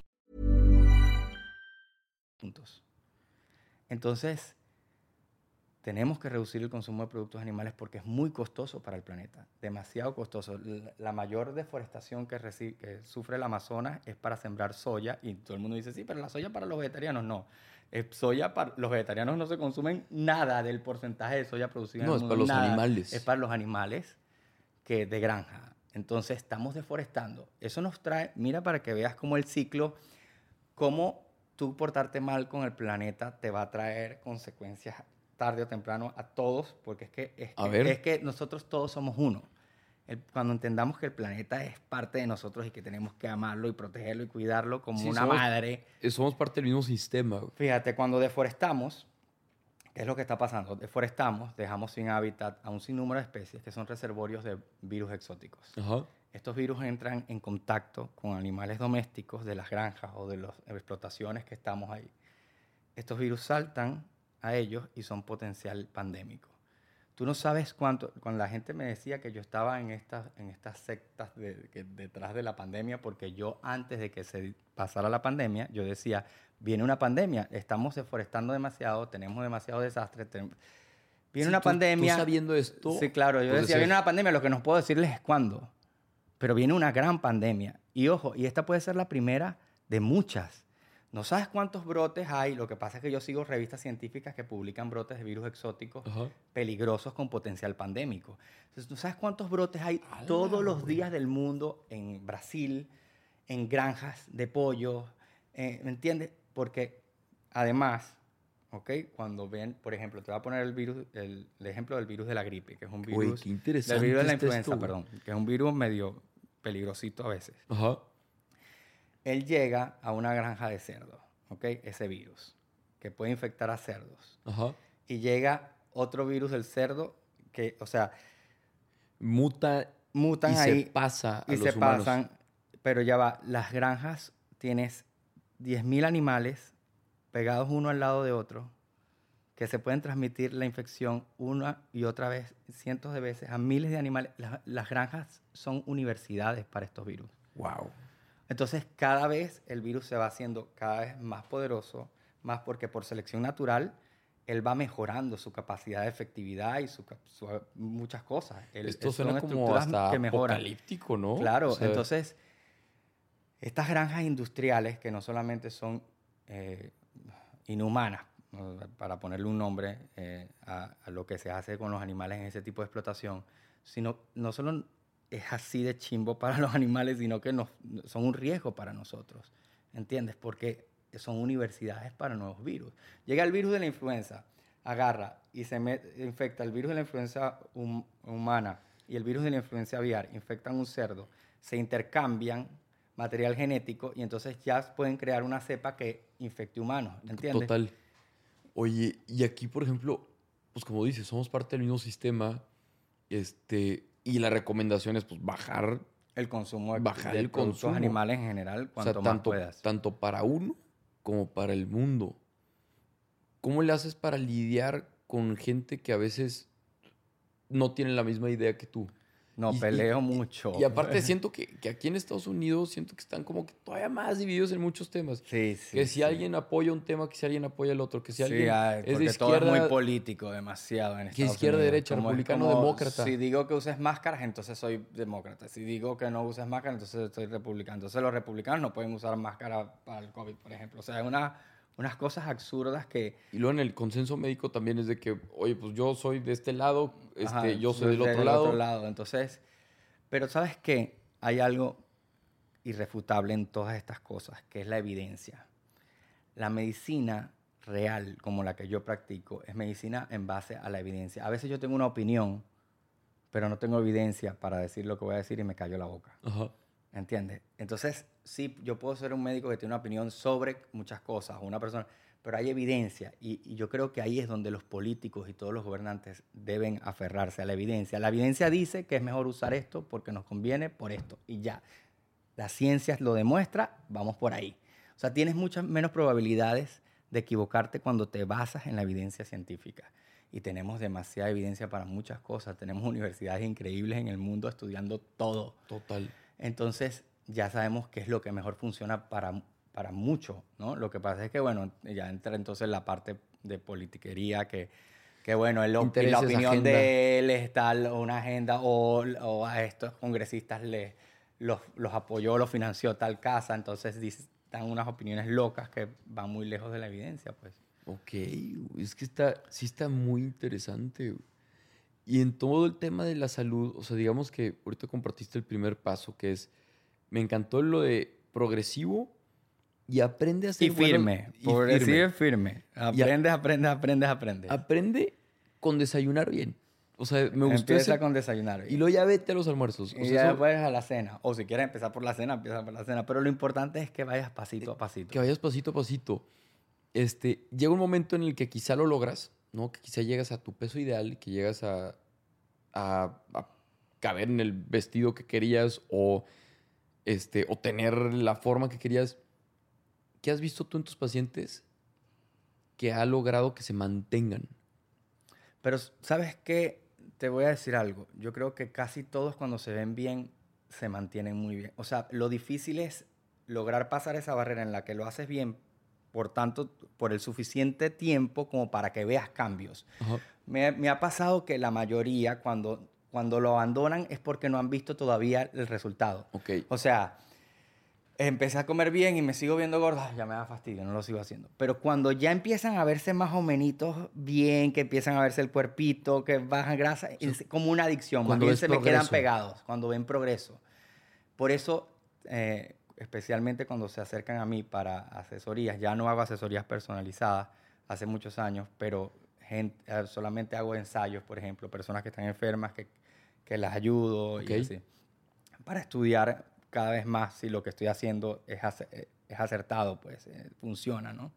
Entonces, tenemos que reducir el consumo de productos animales porque es muy costoso para el planeta, demasiado costoso. La mayor deforestación que sufre el Amazonas es para sembrar soya y todo el mundo dice, sí, pero la soya para los vegetarianos no. Los vegetarianos no se consumen nada del porcentaje de soya producida en el mundo. No, es para los animales. Es para los animales de granja. Entonces, estamos deforestando. Eso nos trae, mira para que veas cómo el ciclo, cómo tú portarte mal con el planeta te va a traer consecuencias tarde o temprano a todos, porque es que nosotros todos somos uno. Cuando entendamos que el planeta es parte de nosotros y que tenemos que amarlo y protegerlo y cuidarlo como una madre. Somos parte del mismo sistema. Fíjate, cuando deforestamos, ¿qué es lo que está pasando? Deforestamos, dejamos sin hábitat a un sinnúmero de especies que son reservorios de virus exóticos. Ajá. Estos virus entran en contacto con animales domésticos de las granjas o de las explotaciones que estamos ahí. Estos virus saltan a ellos y son potencial pandémico. Tú no sabes cuánto. Cuando la gente me decía que yo estaba en estas sectas detrás de la pandemia, porque yo antes de que se pasara la pandemia, yo decía, viene una pandemia, estamos deforestando demasiado, tenemos demasiado desastre, viene una pandemia. ¿Tú sabiendo esto? Sí, claro, yo decía, viene una pandemia, lo que no puedo decirles es cuándo, pero viene una gran pandemia. Y ojo, y esta puede ser la primera de muchas. No sabes cuántos brotes hay. Lo que pasa es que yo sigo revistas científicas que publican brotes de virus exóticos peligrosos con potencial pandémico. Entonces, ¿no sabes cuántos brotes hay todos los días del mundo en Brasil, en granjas de pollo? ¿Me entiendes? Porque además, cuando ven, por ejemplo, te voy a poner el ejemplo del virus de la gripe, que es un virus. Uy, qué interesante. Del virus de la influenza, perdón, que es un virus medio peligrosito a veces. Ajá. Él llega a una granja de cerdos, ese virus, que puede infectar a cerdos. Ajá. Y llega otro virus del cerdo que, o sea, mutan y ahí, se pasa a y los se humanos. Pasan, pero ya va, las granjas tienes 10.000 animales pegados uno al lado de otro que se pueden transmitir la infección una y otra vez, cientos de veces, a miles de animales. Las granjas son universidades para estos virus. Wow. Entonces, cada vez el virus se va haciendo cada vez más poderoso, más porque por selección natural, él va mejorando su capacidad de efectividad y muchas cosas. Esto suena como hasta apocalíptico, ¿no? Claro, entonces, estas granjas industriales, que no solamente son inhumanas, para ponerle un nombre a lo que se hace con los animales en ese tipo de explotación, sino no solo es así de chimbo para los animales, sino que son un riesgo para nosotros, ¿entiendes? Porque son universidades para nuevos virus. Llega el virus de la influenza, agarra y infecta el virus de la influenza humana y el virus de la influenza aviar, infectan un cerdo, se intercambian material genético y entonces ya pueden crear una cepa que infecte humanos, ¿entiendes? Total. Oye, y aquí, por ejemplo, pues como dices, somos parte del mismo sistema, y la recomendación es pues bajar el consumo de productos animales en general, cuanto más puedas. Tanto para uno como para el mundo. ¿Cómo le haces para lidiar con gente que a veces no tiene la misma idea que tú? No, peleo mucho. Y aparte siento que aquí en Estados Unidos siento que están como que todavía más divididos en muchos temas. Sí. Que si alguien apoya un tema, que si alguien apoya el otro, que si alguien es de izquierda... todo es muy político, demasiado en Estados Unidos. Izquierda, derecha, republicano, demócrata. Si digo que uses máscaras, entonces soy demócrata. Si digo que no uses máscaras, entonces soy republicano. Entonces los republicanos no pueden usar máscara para el COVID, por ejemplo. O sea, es unas cosas absurdas que... Y luego en el consenso médico también es de que, oye, pues yo soy de este lado, Ajá, yo soy del otro lado. Entonces, pero ¿sabes qué? Hay algo irrefutable en todas estas cosas, que es la evidencia. La medicina real, como la que yo practico, es medicina en base a la evidencia. A veces yo tengo una opinión, pero no tengo evidencia para decir lo que voy a decir y me callo la boca. Ajá. ¿Entiendes? Entonces, sí, yo puedo ser un médico que tiene una opinión sobre muchas cosas, una persona, pero hay evidencia y yo creo que ahí es donde los políticos y todos los gobernantes deben aferrarse a la evidencia. La evidencia dice que es mejor usar esto porque nos conviene por esto y ya. La ciencia lo demuestra, vamos por ahí. O sea, tienes muchas menos probabilidades de equivocarte cuando te basas en la evidencia científica. Y tenemos demasiada evidencia para muchas cosas. Tenemos universidades increíbles en el mundo estudiando todo. Total. Entonces, ya sabemos qué es lo que mejor funciona para mucho, ¿no? Lo que pasa es que, bueno, ya entra entonces la parte de politiquería que bueno, la opinión agenda. de él es tal, o una agenda, o a estos congresistas los apoyó, los financió tal casa, entonces dan unas opiniones locas que van muy lejos de la evidencia, pues. Ok, es que sí está muy interesante. Y en todo el tema de la salud, o sea, digamos que ahorita compartiste el primer paso, que es, me encantó lo de progresivo y aprende a ser Y firme, progresivo y firme. Aprendes. Aprende con desayunar bien. O sea, me gustó Empieza con desayunar bien. Y luego ya vete a los almuerzos. Y ya después a la cena. O si quieres empezar por la cena, empieza por la cena. Pero lo importante es que vayas pasito a pasito. Que vayas pasito a pasito. Llega un momento en el que quizá lo logras, ¿no? Que quizá llegas a tu peso ideal, que llegas a caber en el vestido que querías o tener la forma que querías. ¿Qué has visto tú en tus pacientes que ha logrado que se mantengan? Pero, ¿sabes qué? Te voy a decir algo. Yo creo que casi todos cuando se ven bien, se mantienen muy bien. O sea, lo difícil es lograr pasar esa barrera en la que lo haces bien, por tanto, por el suficiente tiempo como para que veas cambios. Ajá. Me ha pasado que la mayoría, cuando lo abandonan, es porque no han visto todavía el resultado. Ok. O sea, empecé a comer bien y me sigo viendo gorda, ya me da fastidio, no lo sigo haciendo. Pero cuando ya empiezan a verse más o menos bien, que empiezan a verse el cuerpito, que bajan grasa, es como una adicción. Más bien se me quedan pegados cuando ven progreso. Por eso, especialmente cuando se acercan a mí para asesorías, ya no hago asesorías personalizadas hace muchos años, pero solamente hago ensayos, por ejemplo, personas que están enfermas, que las ayudo y así. Para estudiar cada vez más si lo que estoy haciendo es acertado, pues funciona, ¿no?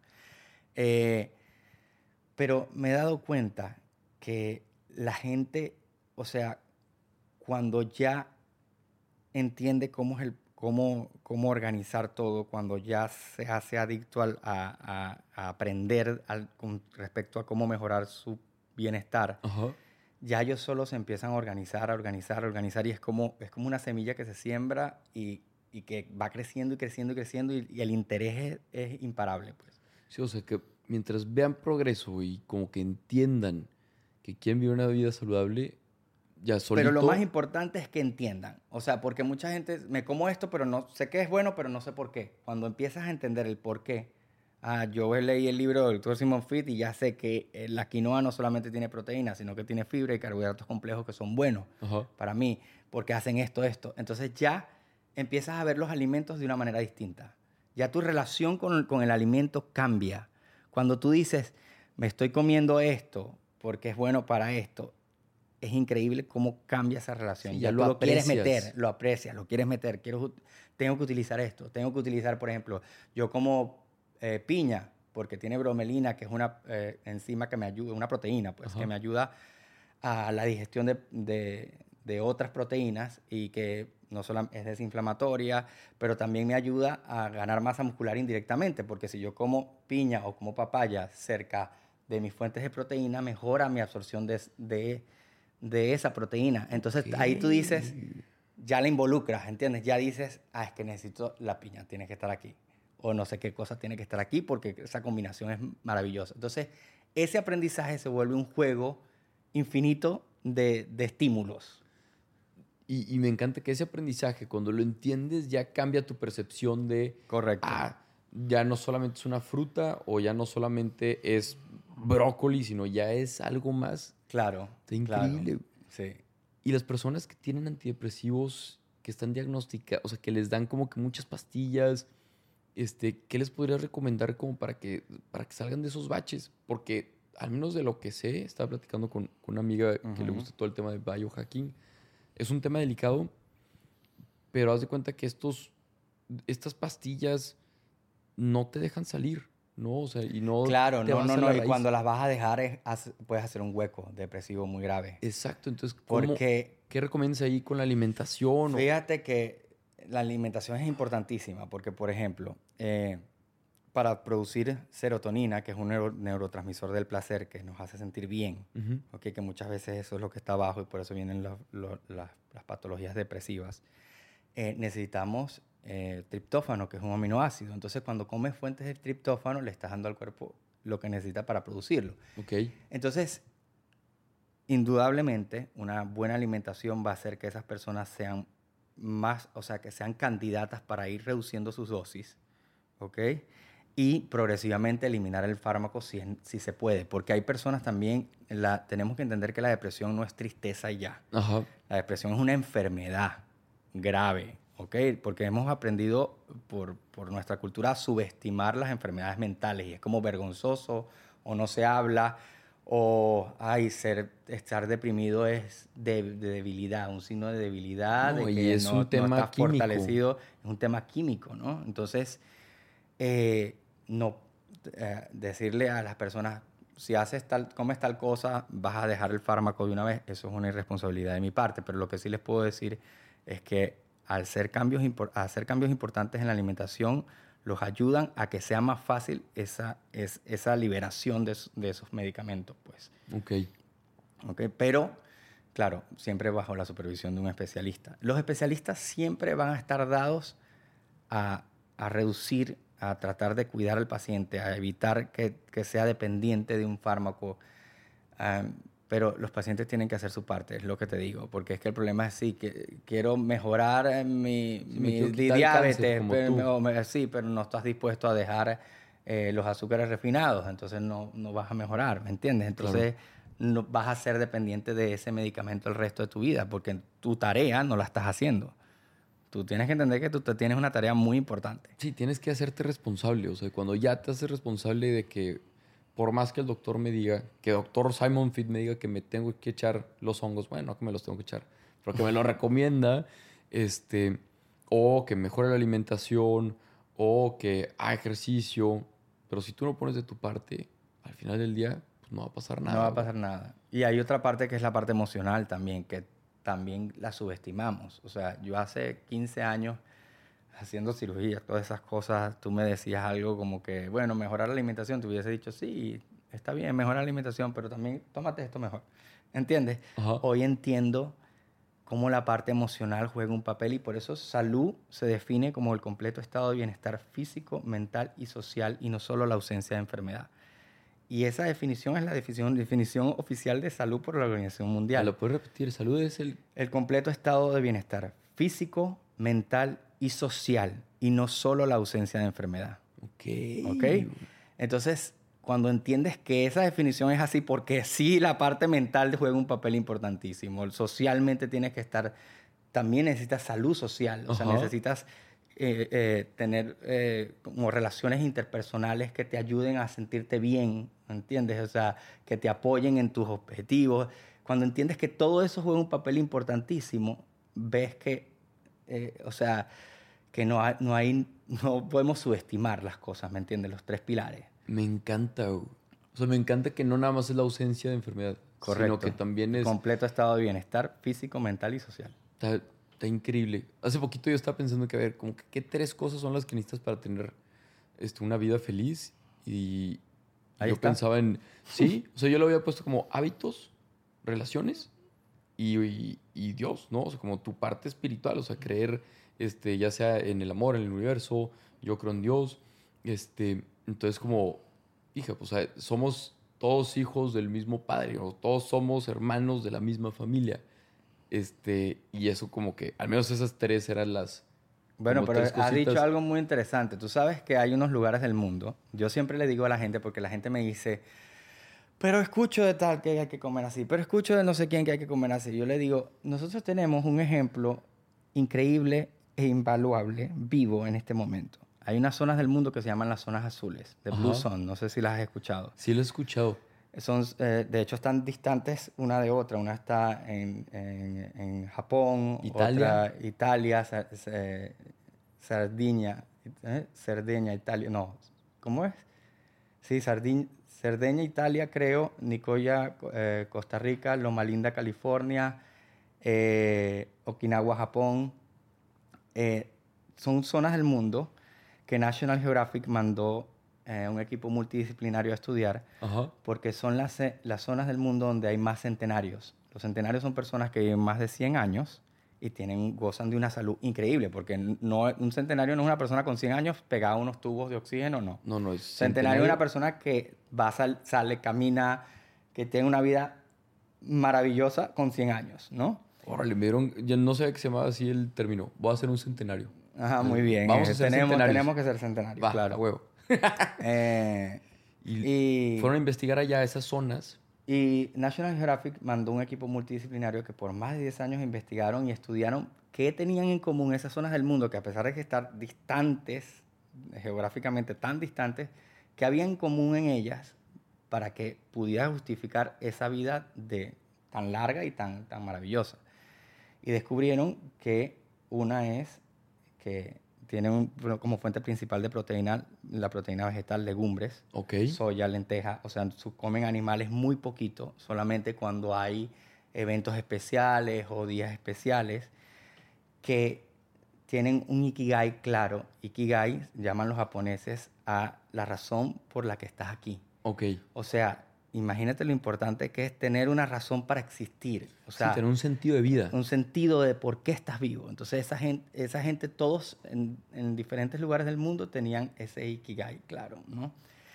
Pero me he dado cuenta que la gente, o sea, cuando ya entiende cómo organizar todo, cuando ya se hace adicto a aprender con respecto a cómo mejorar su bienestar, Ajá. ya ellos solo se empiezan a organizar y es como una semilla que se siembra y que va creciendo y el interés es imparable, pues. Sí, o sea, que mientras vean progreso y como que entiendan que quieren vivir una vida saludable, ya solito... Pero lo más importante es que entiendan. O sea, porque mucha gente, me como esto, pero no sé que es bueno, pero no sé por qué. Cuando empiezas a entender el por qué, yo leí el libro del Dr. Simon Fit y ya sé que la quinoa no solamente tiene proteína, sino que tiene fibra y carbohidratos complejos que son buenos para mí, porque hacen esto. Entonces ya empiezas a ver los alimentos de una manera distinta. Ya tu relación con el alimento cambia. Cuando tú dices, me estoy comiendo esto porque es bueno para esto, es increíble cómo cambia esa relación. Sí, ya lo quieres aprecias. meter, lo aprecias, lo quieres meter. Tengo que utilizar esto. Tengo que utilizar, por ejemplo, yo como piña, porque tiene bromelina, que es una enzima que me ayuda, una proteína, pues, que me ayuda a la digestión de otras proteínas y que no solo es desinflamatoria, pero también me ayuda a ganar masa muscular indirectamente, porque si yo como piña o como papaya cerca de mis fuentes de proteína, mejora mi absorción de esa proteína. Entonces ahí tú dices, ya la involucras, ¿entiendes? Ya dices, es que necesito la piña, tiene que estar aquí. O no sé qué cosa tiene que estar aquí porque esa combinación es maravillosa. Entonces, ese aprendizaje se vuelve un juego infinito de estímulos. Y me encanta que ese aprendizaje, cuando lo entiendes, ya cambia tu percepción de... Correcto. ya no solamente es una fruta o ya no solamente es brócoli, sino ya es algo más. Claro. Está increíble. Claro. Sí. Y las personas que tienen antidepresivos, que están diagnosticados, o sea, que les dan como que muchas pastillas, ¿qué les podrías recomendar como para que salgan de esos baches? Porque al menos de lo que sé, estaba platicando con una amiga que le gusta todo el tema de biohacking. Es un tema delicado, pero haz de cuenta que estas pastillas no te dejan salir, ¿no? O sea, y no Claro, te vas a la no. Y raíz. cuando las vas a dejar, puedes hacer un hueco depresivo muy grave. Exacto. Entonces, Porque ¿qué recomiendas ahí con la alimentación? fíjate que la alimentación es importantísima porque, por ejemplo, para producir serotonina, que es un neurotransmisor del placer que nos hace sentir bien, Ujú. ¿okay? Que muchas veces eso es lo que está abajo y por eso vienen las patologías depresivas, necesitamos triptófano, que es un aminoácido. Entonces, cuando comes fuentes de triptófano, le estás dando al cuerpo lo que necesita para producirlo. Ok. Entonces, indudablemente, una buena alimentación va a hacer que esas personas sean más, o sea, que sean candidatas para ir reduciendo sus dosis, ¿ok? Y progresivamente eliminar el fármaco si se puede, porque hay personas también, tenemos que entender que la depresión no es tristeza y ya. Ajá. La depresión es una enfermedad grave, ¿ok? Porque hemos aprendido por nuestra cultura a subestimar las enfermedades mentales y es como vergonzoso o no se habla o estar deprimido es de debilidad, un signo de debilidad, No, de y que es un tema no estás químico. fortalecido, es un tema químico, ¿no? Entonces, decirle a las personas, si comes tal cosa, vas a dejar el fármaco de una vez, eso es una irresponsabilidad de mi parte, pero lo que sí les puedo decir es que al hacer cambios importantes en la alimentación, los ayudan a que sea más fácil esa liberación de esos medicamentos, pues. Ok. Pero, claro, siempre bajo la supervisión de un especialista. Los especialistas siempre van a estar dados a reducir, a tratar de cuidar al paciente, a evitar que sea dependiente de un fármaco. Pero los pacientes tienen que hacer su parte, es lo que te digo, porque es que el problema es sí, que quiero mejorar mi diabetes, sí, pero no estás dispuesto a dejar los azúcares refinados, entonces no vas a mejorar, ¿me entiendes? Entonces no vas a ser dependiente de ese medicamento el resto de tu vida, porque tu tarea no la estás haciendo. Tú tienes que entender que tú tienes una tarea muy importante. Sí, tienes que hacerte responsable. O sea, cuando ya te haces responsable de que, por más que el doctor me diga, que doctor Simon Fit me diga que me tengo que echar los hongos, bueno, no que me los tengo que echar, pero que me lo recomienda, o que mejore la alimentación, o que haga ejercicio. Pero si tú no pones de tu parte, al final del día, pues no va a pasar nada. No va a pasar nada. Y hay otra parte que es la parte emocional también, que también la subestimamos. O sea, yo hace 15 años haciendo cirugía, todas esas cosas, tú me decías algo como que, bueno, mejorar la alimentación, te hubiese dicho, sí, está bien, mejorar la alimentación, pero también tómate esto mejor. ¿Entiendes? Ajá. Hoy entiendo cómo la parte emocional juega un papel y por eso salud se define como el completo estado de bienestar físico, mental y social y no solo la ausencia de enfermedad. Y esa definición es la definición oficial de salud por la Organización Mundial. ¿Lo puedes repetir? Salud es el completo estado de bienestar físico, mental y social y no solo la ausencia de enfermedad. Ok. Entonces, cuando entiendes que esa definición es así, porque sí la parte mental juega un papel importantísimo. Socialmente tienes que estar, también necesitas salud social, o sea, necesitas tener como relaciones interpersonales que te ayuden a sentirte bien, ¿entiendes? O sea, que te apoyen en tus objetivos. Cuando entiendes que todo eso juega un papel importantísimo, ves que, o sea, que no podemos subestimar las cosas, ¿me entiendes? Los 3 pilares. Me encanta, o sea, me encanta que no nada más es la ausencia de enfermedad, correcto, sino que también es completo estado de bienestar físico, mental y social. Está increíble. Hace poquito yo estaba pensando que, a ver, como que qué 3 cosas son las que necesitas para tener una vida feliz. Y yo pensaba en... Sí, o sea, yo lo había puesto como hábitos, relaciones y Dios, ¿no? O sea, como tu parte espiritual, o sea, creer ya sea en el amor, en el universo, yo creo en Dios. Entonces como, hija, pues, o sea, somos todos hijos del mismo padre, o todos somos hermanos de la misma familia. Y eso como que, al menos esas 3 eran las Bueno, como pero tres has dicho cositas. algo muy interesante. Tú sabes que hay unos lugares del mundo. Yo siempre le digo a la gente, porque la gente me dice, pero escucho de tal que hay que comer así, pero escucho de no sé quién que hay que comer así. Yo le digo, nosotros tenemos un ejemplo increíble e invaluable, vivo en este momento. Hay unas zonas del mundo que se llaman las zonas azules, de Blue Ajá. Zone. No sé si las has escuchado. Sí lo he escuchado. Son, de hecho, están distantes una de otra. Una está en Japón, Italia. otra Italia, Sardinia, Cerdeña, Italia. No, ¿cómo es? Sí, Cerdeña, Italia, creo. Nicoya, Costa Rica. Loma Linda, California. Okinawa, Japón. Son zonas del mundo que National Geographic mandó un equipo multidisciplinario a estudiar Ajá. porque son las zonas del mundo donde hay más centenarios. Los centenarios son personas que viven más de 100 años y gozan de una salud increíble, porque un centenario no es una persona con 100 años pegada a unos tubos de oxígeno, no. No, es Centenario es una persona que sale, camina, que tiene una vida maravillosa con 100 años, ¿no? Órale, me dieron... Yo no sabía que se llamaba así el término. Voy a hacer un centenario. Ajá, muy bien. Vamos a ser centenarios. Tenemos que ser centenarios, Va, claro. a huevo. Y fueron a investigar allá esas zonas. Y National Geographic mandó un equipo multidisciplinario que por más de 10 años investigaron y estudiaron qué tenían en común esas zonas del mundo, que a pesar de que estar distantes, geográficamente tan distantes, qué había en común en ellas para que pudiera justificar esa vida tan larga y tan maravillosa. Y descubrieron que una es que tienen como fuente principal de proteína, la proteína vegetal, legumbres, Ok. soya, lenteja. O sea, comen animales muy poquito, solamente cuando hay eventos especiales o días especiales, que tienen un ikigai claro. Ikigai, llaman los japoneses, a la razón por la que estás aquí. Ok. O sea, imagínate lo importante que es tener una razón para existir. O sea, sí, tener un sentido de vida. un sentido de por qué estás vivo. Entonces, esa gente todos en diferentes lugares del mundo tenían ese ikigai, claro, ¿no?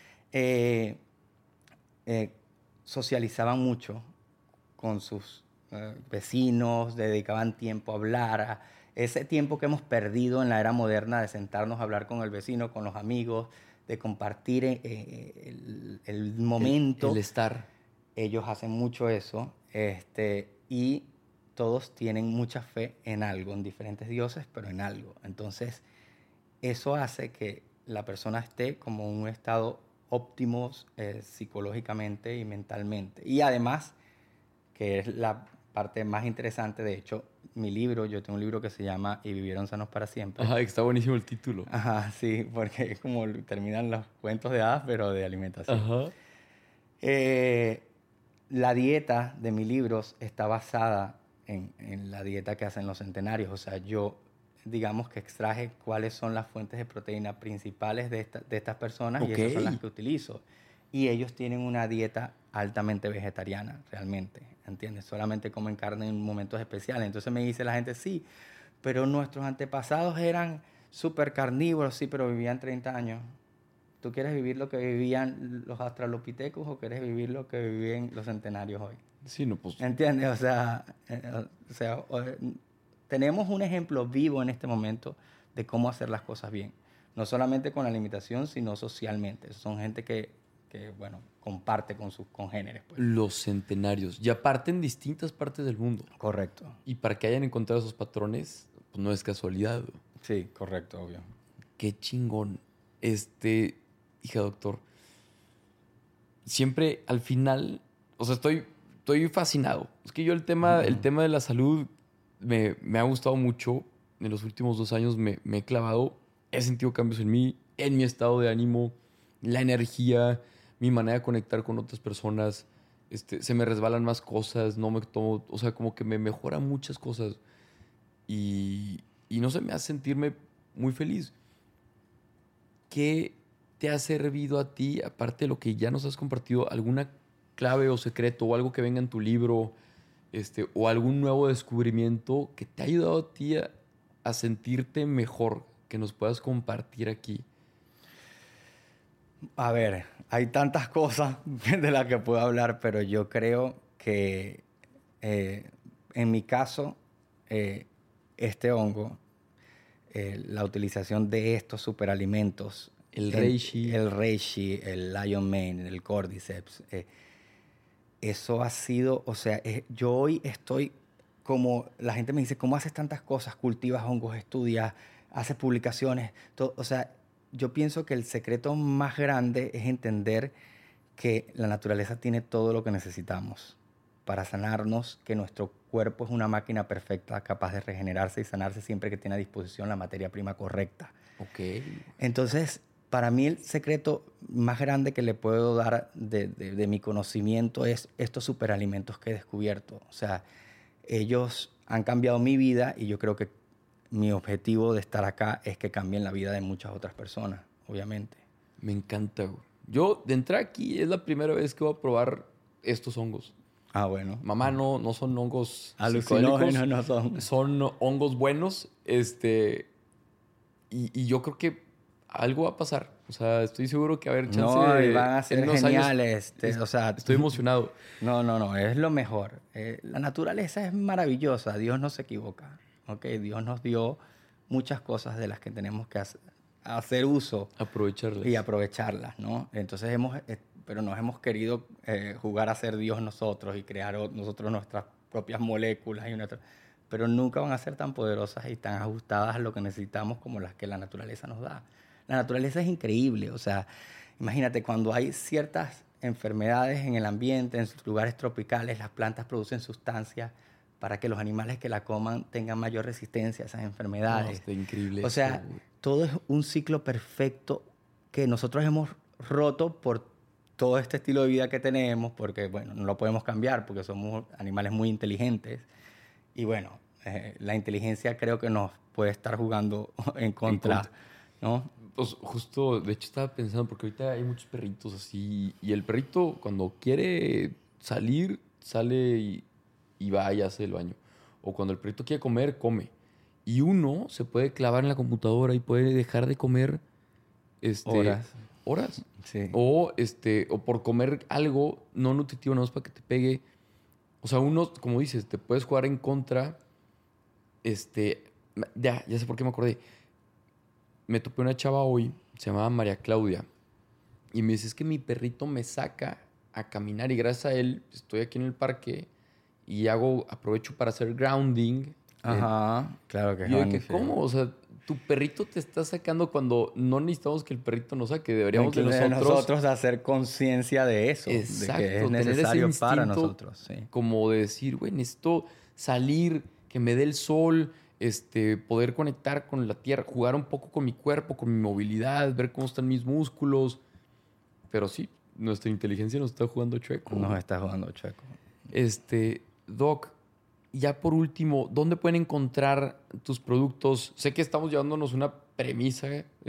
Socializaban mucho con sus vecinos, dedicaban tiempo a hablar. Ese tiempo que hemos perdido en la era moderna de sentarnos a hablar con el vecino, con los amigos, de compartir el momento. El estar. Ellos hacen mucho eso, y todos tienen mucha fe en algo, en diferentes dioses, pero en algo. Entonces, eso hace que la persona esté como en un estado óptimo psicológicamente y mentalmente. Y además, que es la parte más interesante, de hecho, yo tengo un libro que se llama Y vivieron sanos para siempre. Ajá, está buenísimo el título. Ajá, sí, porque es como terminan los cuentos de hadas, pero de alimentación. Ajá. La dieta de mis libros está basada en la dieta que hacen los centenarios. O sea, yo, digamos que extraje cuáles son las fuentes de proteína principales de estas personas, y esas son las que utilizo. Y ellos tienen una dieta altamente vegetariana, realmente, ¿entiendes? Solamente comen carne en momentos especiales. Entonces me dice la gente, sí, pero nuestros antepasados eran súper carnívoros, sí, pero vivían 30 años. ¿Tú quieres vivir lo que vivían los australopithecus o quieres vivir lo que vivían los centenarios hoy? Sí, no, pues... ¿Entiendes? O sea, tenemos un ejemplo vivo en este momento de cómo hacer las cosas bien. No solamente con la alimentación, sino socialmente. Son gente que bueno, comparte con sus congéneres. Pues. Los centenarios. Ya parten distintas partes del mundo. Correcto. Y para que hayan encontrado esos patrones, pues no es casualidad. Sí, correcto, obvio. Qué chingón. Hija, doctor. Siempre al final, o sea, estoy fascinado. Es que yo el tema de la salud me ha gustado mucho. En los últimos 2 años me he clavado. He sentido cambios en mí, en mi estado de ánimo, la energía, mi manera de conectar con otras personas. Se me resbalan más cosas, no me tomo, o sea, como que me mejora muchas cosas. Y no sé, me hace sentirme muy feliz. ¿Qué te ha servido a ti, aparte de lo que ya nos has compartido, alguna clave o secreto o algo que venga en tu libro, o algún nuevo descubrimiento que te ha ayudado a ti a sentirte mejor, que nos puedas compartir aquí? A ver, hay tantas cosas de las que puedo hablar, pero yo creo que en mi caso, este hongo la utilización de estos superalimentos. El reishi. El reishi, el lion mane, el cordyceps. Eso ha sido, o sea, yo hoy estoy como, la gente me dice, ¿cómo haces tantas cosas? Cultivas hongos, estudias, haces publicaciones. Todo, o sea, yo pienso que el secreto más grande es entender que la naturaleza tiene todo lo que necesitamos para sanarnos, que nuestro cuerpo es una máquina perfecta, capaz de regenerarse y sanarse siempre que tiene a disposición la materia prima correcta. Ok. Entonces, para mí el secreto más grande que le puedo dar de mi conocimiento es estos superalimentos que he descubierto. O sea, ellos han cambiado mi vida y yo creo que mi objetivo de estar acá es que cambien la vida de muchas otras personas, obviamente. Me encanta, güey. Yo, de entrar aquí, es la primera vez que voy a probar estos hongos. Ah, bueno. Mamá, no son hongos Alucinógenos no son. Son hongos buenos. Y yo creo que algo va a pasar. O sea, estoy seguro que va a haber chance No, de... y van a ser en unos geniales. años, O sea, estoy emocionado. No, es lo mejor. La naturaleza es maravillosa. Dios no se equivoca. ¿Okay? Dios nos dio muchas cosas de las que tenemos que hacer uso. Aprovecharlas. Y aprovecharlas, ¿no? Entonces pero nos hemos querido jugar a ser Dios nosotros y crear nosotros nuestras propias moléculas pero nunca van a ser tan poderosas y tan ajustadas a lo que necesitamos como las que la naturaleza nos da. La naturaleza es increíble, o sea, imagínate cuando hay ciertas enfermedades en el ambiente, en lugares tropicales, las plantas producen sustancias para que los animales que la coman tengan mayor resistencia a esas enfermedades. No, está increíble. O sea, todo es un ciclo perfecto que nosotros hemos roto por todo este estilo de vida que tenemos, porque, bueno, no lo podemos cambiar porque somos animales muy inteligentes. Y, bueno, la inteligencia creo que nos puede estar jugando en contra, ¿no? Pues justo, de hecho estaba pensando, porque ahorita hay muchos perritos así, y el perrito cuando quiere salir, sale y va y hace el baño. O cuando el perrito quiere comer, come. Y uno se puede clavar en la computadora y puede dejar de comer horas. Sí. O por comer algo no nutritivo, no es para que te pegue. O sea, uno, como dices, te puedes jugar en contra. Ya sé por qué me acordé. Me topé una chava hoy, se llamaba María Claudia. Y me dice, es que mi perrito me saca a caminar y gracias a él estoy aquí en el parque y aprovecho para hacer grounding. Ajá, claro que y yo de que, ¿cómo? O sea, tu perrito te está sacando cuando no necesitamos que el perrito nos saque. Deberíamos de nosotros hacer conciencia de eso. Exacto, de que es tener necesario ese para instinto nosotros. Sí. como de decir, güey, necesito salir, que me dé el sol, poder conectar con la tierra, jugar un poco con mi cuerpo, con mi movilidad, ver cómo están mis músculos. Pero sí, nuestra inteligencia nos está jugando chueco. Nos está jugando chueco. Doc, ya por último, ¿dónde pueden encontrar tus productos? Sé que estamos llevándonos una premisa.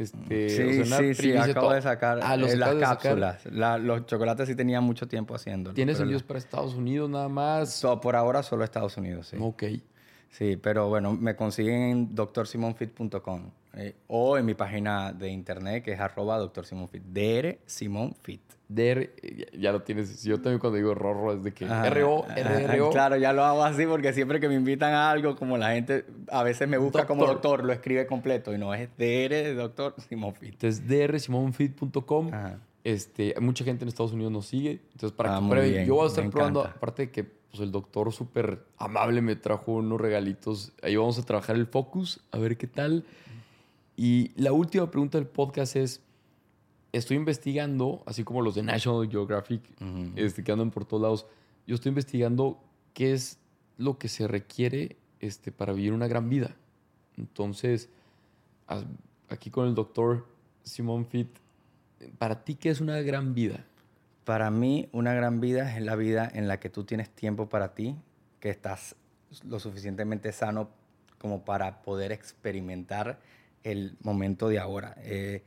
Sí, acabo de sacar las cápsulas. Sacar. Los chocolates sí tenía mucho tiempo haciéndolo. ¿Tienes envíos para Estados Unidos nada más? Por ahora solo Estados Unidos, sí. Ok. Sí, pero bueno, me consiguen en drsimonfit.com o en mi página de internet que es @drsimonfit. drsimonfit. Ya lo tienes. Yo también cuando digo Rorro es de que R-O. Claro, ya lo hago así porque siempre que me invitan a algo, como la gente a veces me busca como doctor, lo escribe completo y no es de Dr. Simon Fit. Entonces, drsimonfit.com. Mucha gente en Estados Unidos nos sigue. Entonces, para que prueben, yo voy a estar probando, aparte de que pues, el doctor súper amable me trajo unos regalitos. Ahí vamos a trabajar el focus, a ver qué tal. Y la última pregunta del podcast es, estoy investigando, así como los de National Geographic, que andan por todos lados, yo estoy investigando qué es lo que se requiere para vivir una gran vida. Entonces, aquí con el doctor Simon Fit, ¿para ti qué es una gran vida? Para mí, una gran vida es la vida en la que tú tienes tiempo para ti, que estás lo suficientemente sano como para poder experimentar el momento de ahora.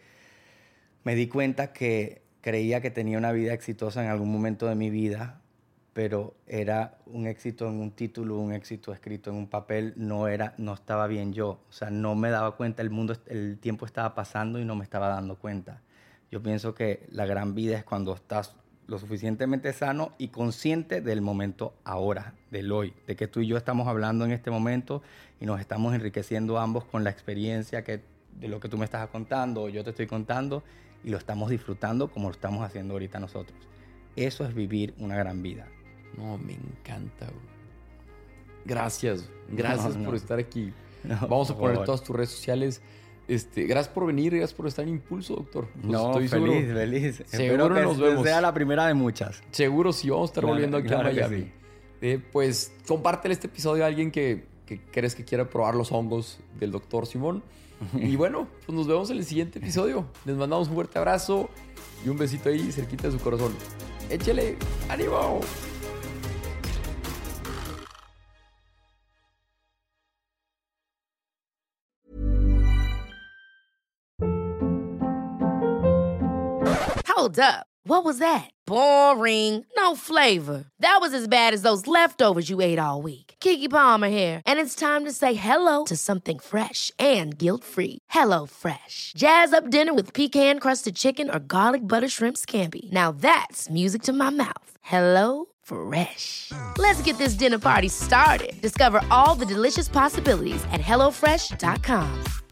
Me di cuenta que creía que tenía una vida exitosa en algún momento de mi vida, pero era un éxito en un título, un éxito escrito en un papel, no estaba bien yo. O sea, no me daba cuenta, el tiempo estaba pasando y no me estaba dando cuenta. Yo pienso que la gran vida es cuando estás lo suficientemente sano y consciente del momento ahora, del hoy, de que tú y yo estamos hablando en este momento y nos estamos enriqueciendo ambos con la experiencia de lo que tú me estás contando o yo te estoy contando y lo estamos disfrutando como lo estamos haciendo ahorita nosotros. Eso es vivir una gran vida. No, me encanta, güey. Gracias por estar aquí. No, vamos a poner favor. todas tus redes sociales. Gracias por venir, gracias por estar en Impulso, doctor. Pues No, estoy feliz. Seguro Espero que nos vemos. sea la primera de muchas. Seguro sí, vamos a estar volviendo aquí claro a que Miami. sí. Pues compártele este episodio a alguien que crees que quiera probar los hongos del doctor Simón. Y bueno, pues nos vemos en el siguiente episodio. Les mandamos un fuerte abrazo y un besito ahí cerquita de su corazón. ¡Échele! ¡Ánimo! Hold up. What was that? Boring. No flavor. That was as bad as those leftovers you ate all week. Keke Palmer here, and it's time to say hello to something fresh and guilt-free. Hello Fresh. Jazz up dinner with pecan-crusted chicken or garlic butter shrimp scampi. Now that's music to my mouth. Hello Fresh. Let's get this dinner party started. Discover all the delicious possibilities at hellofresh.com.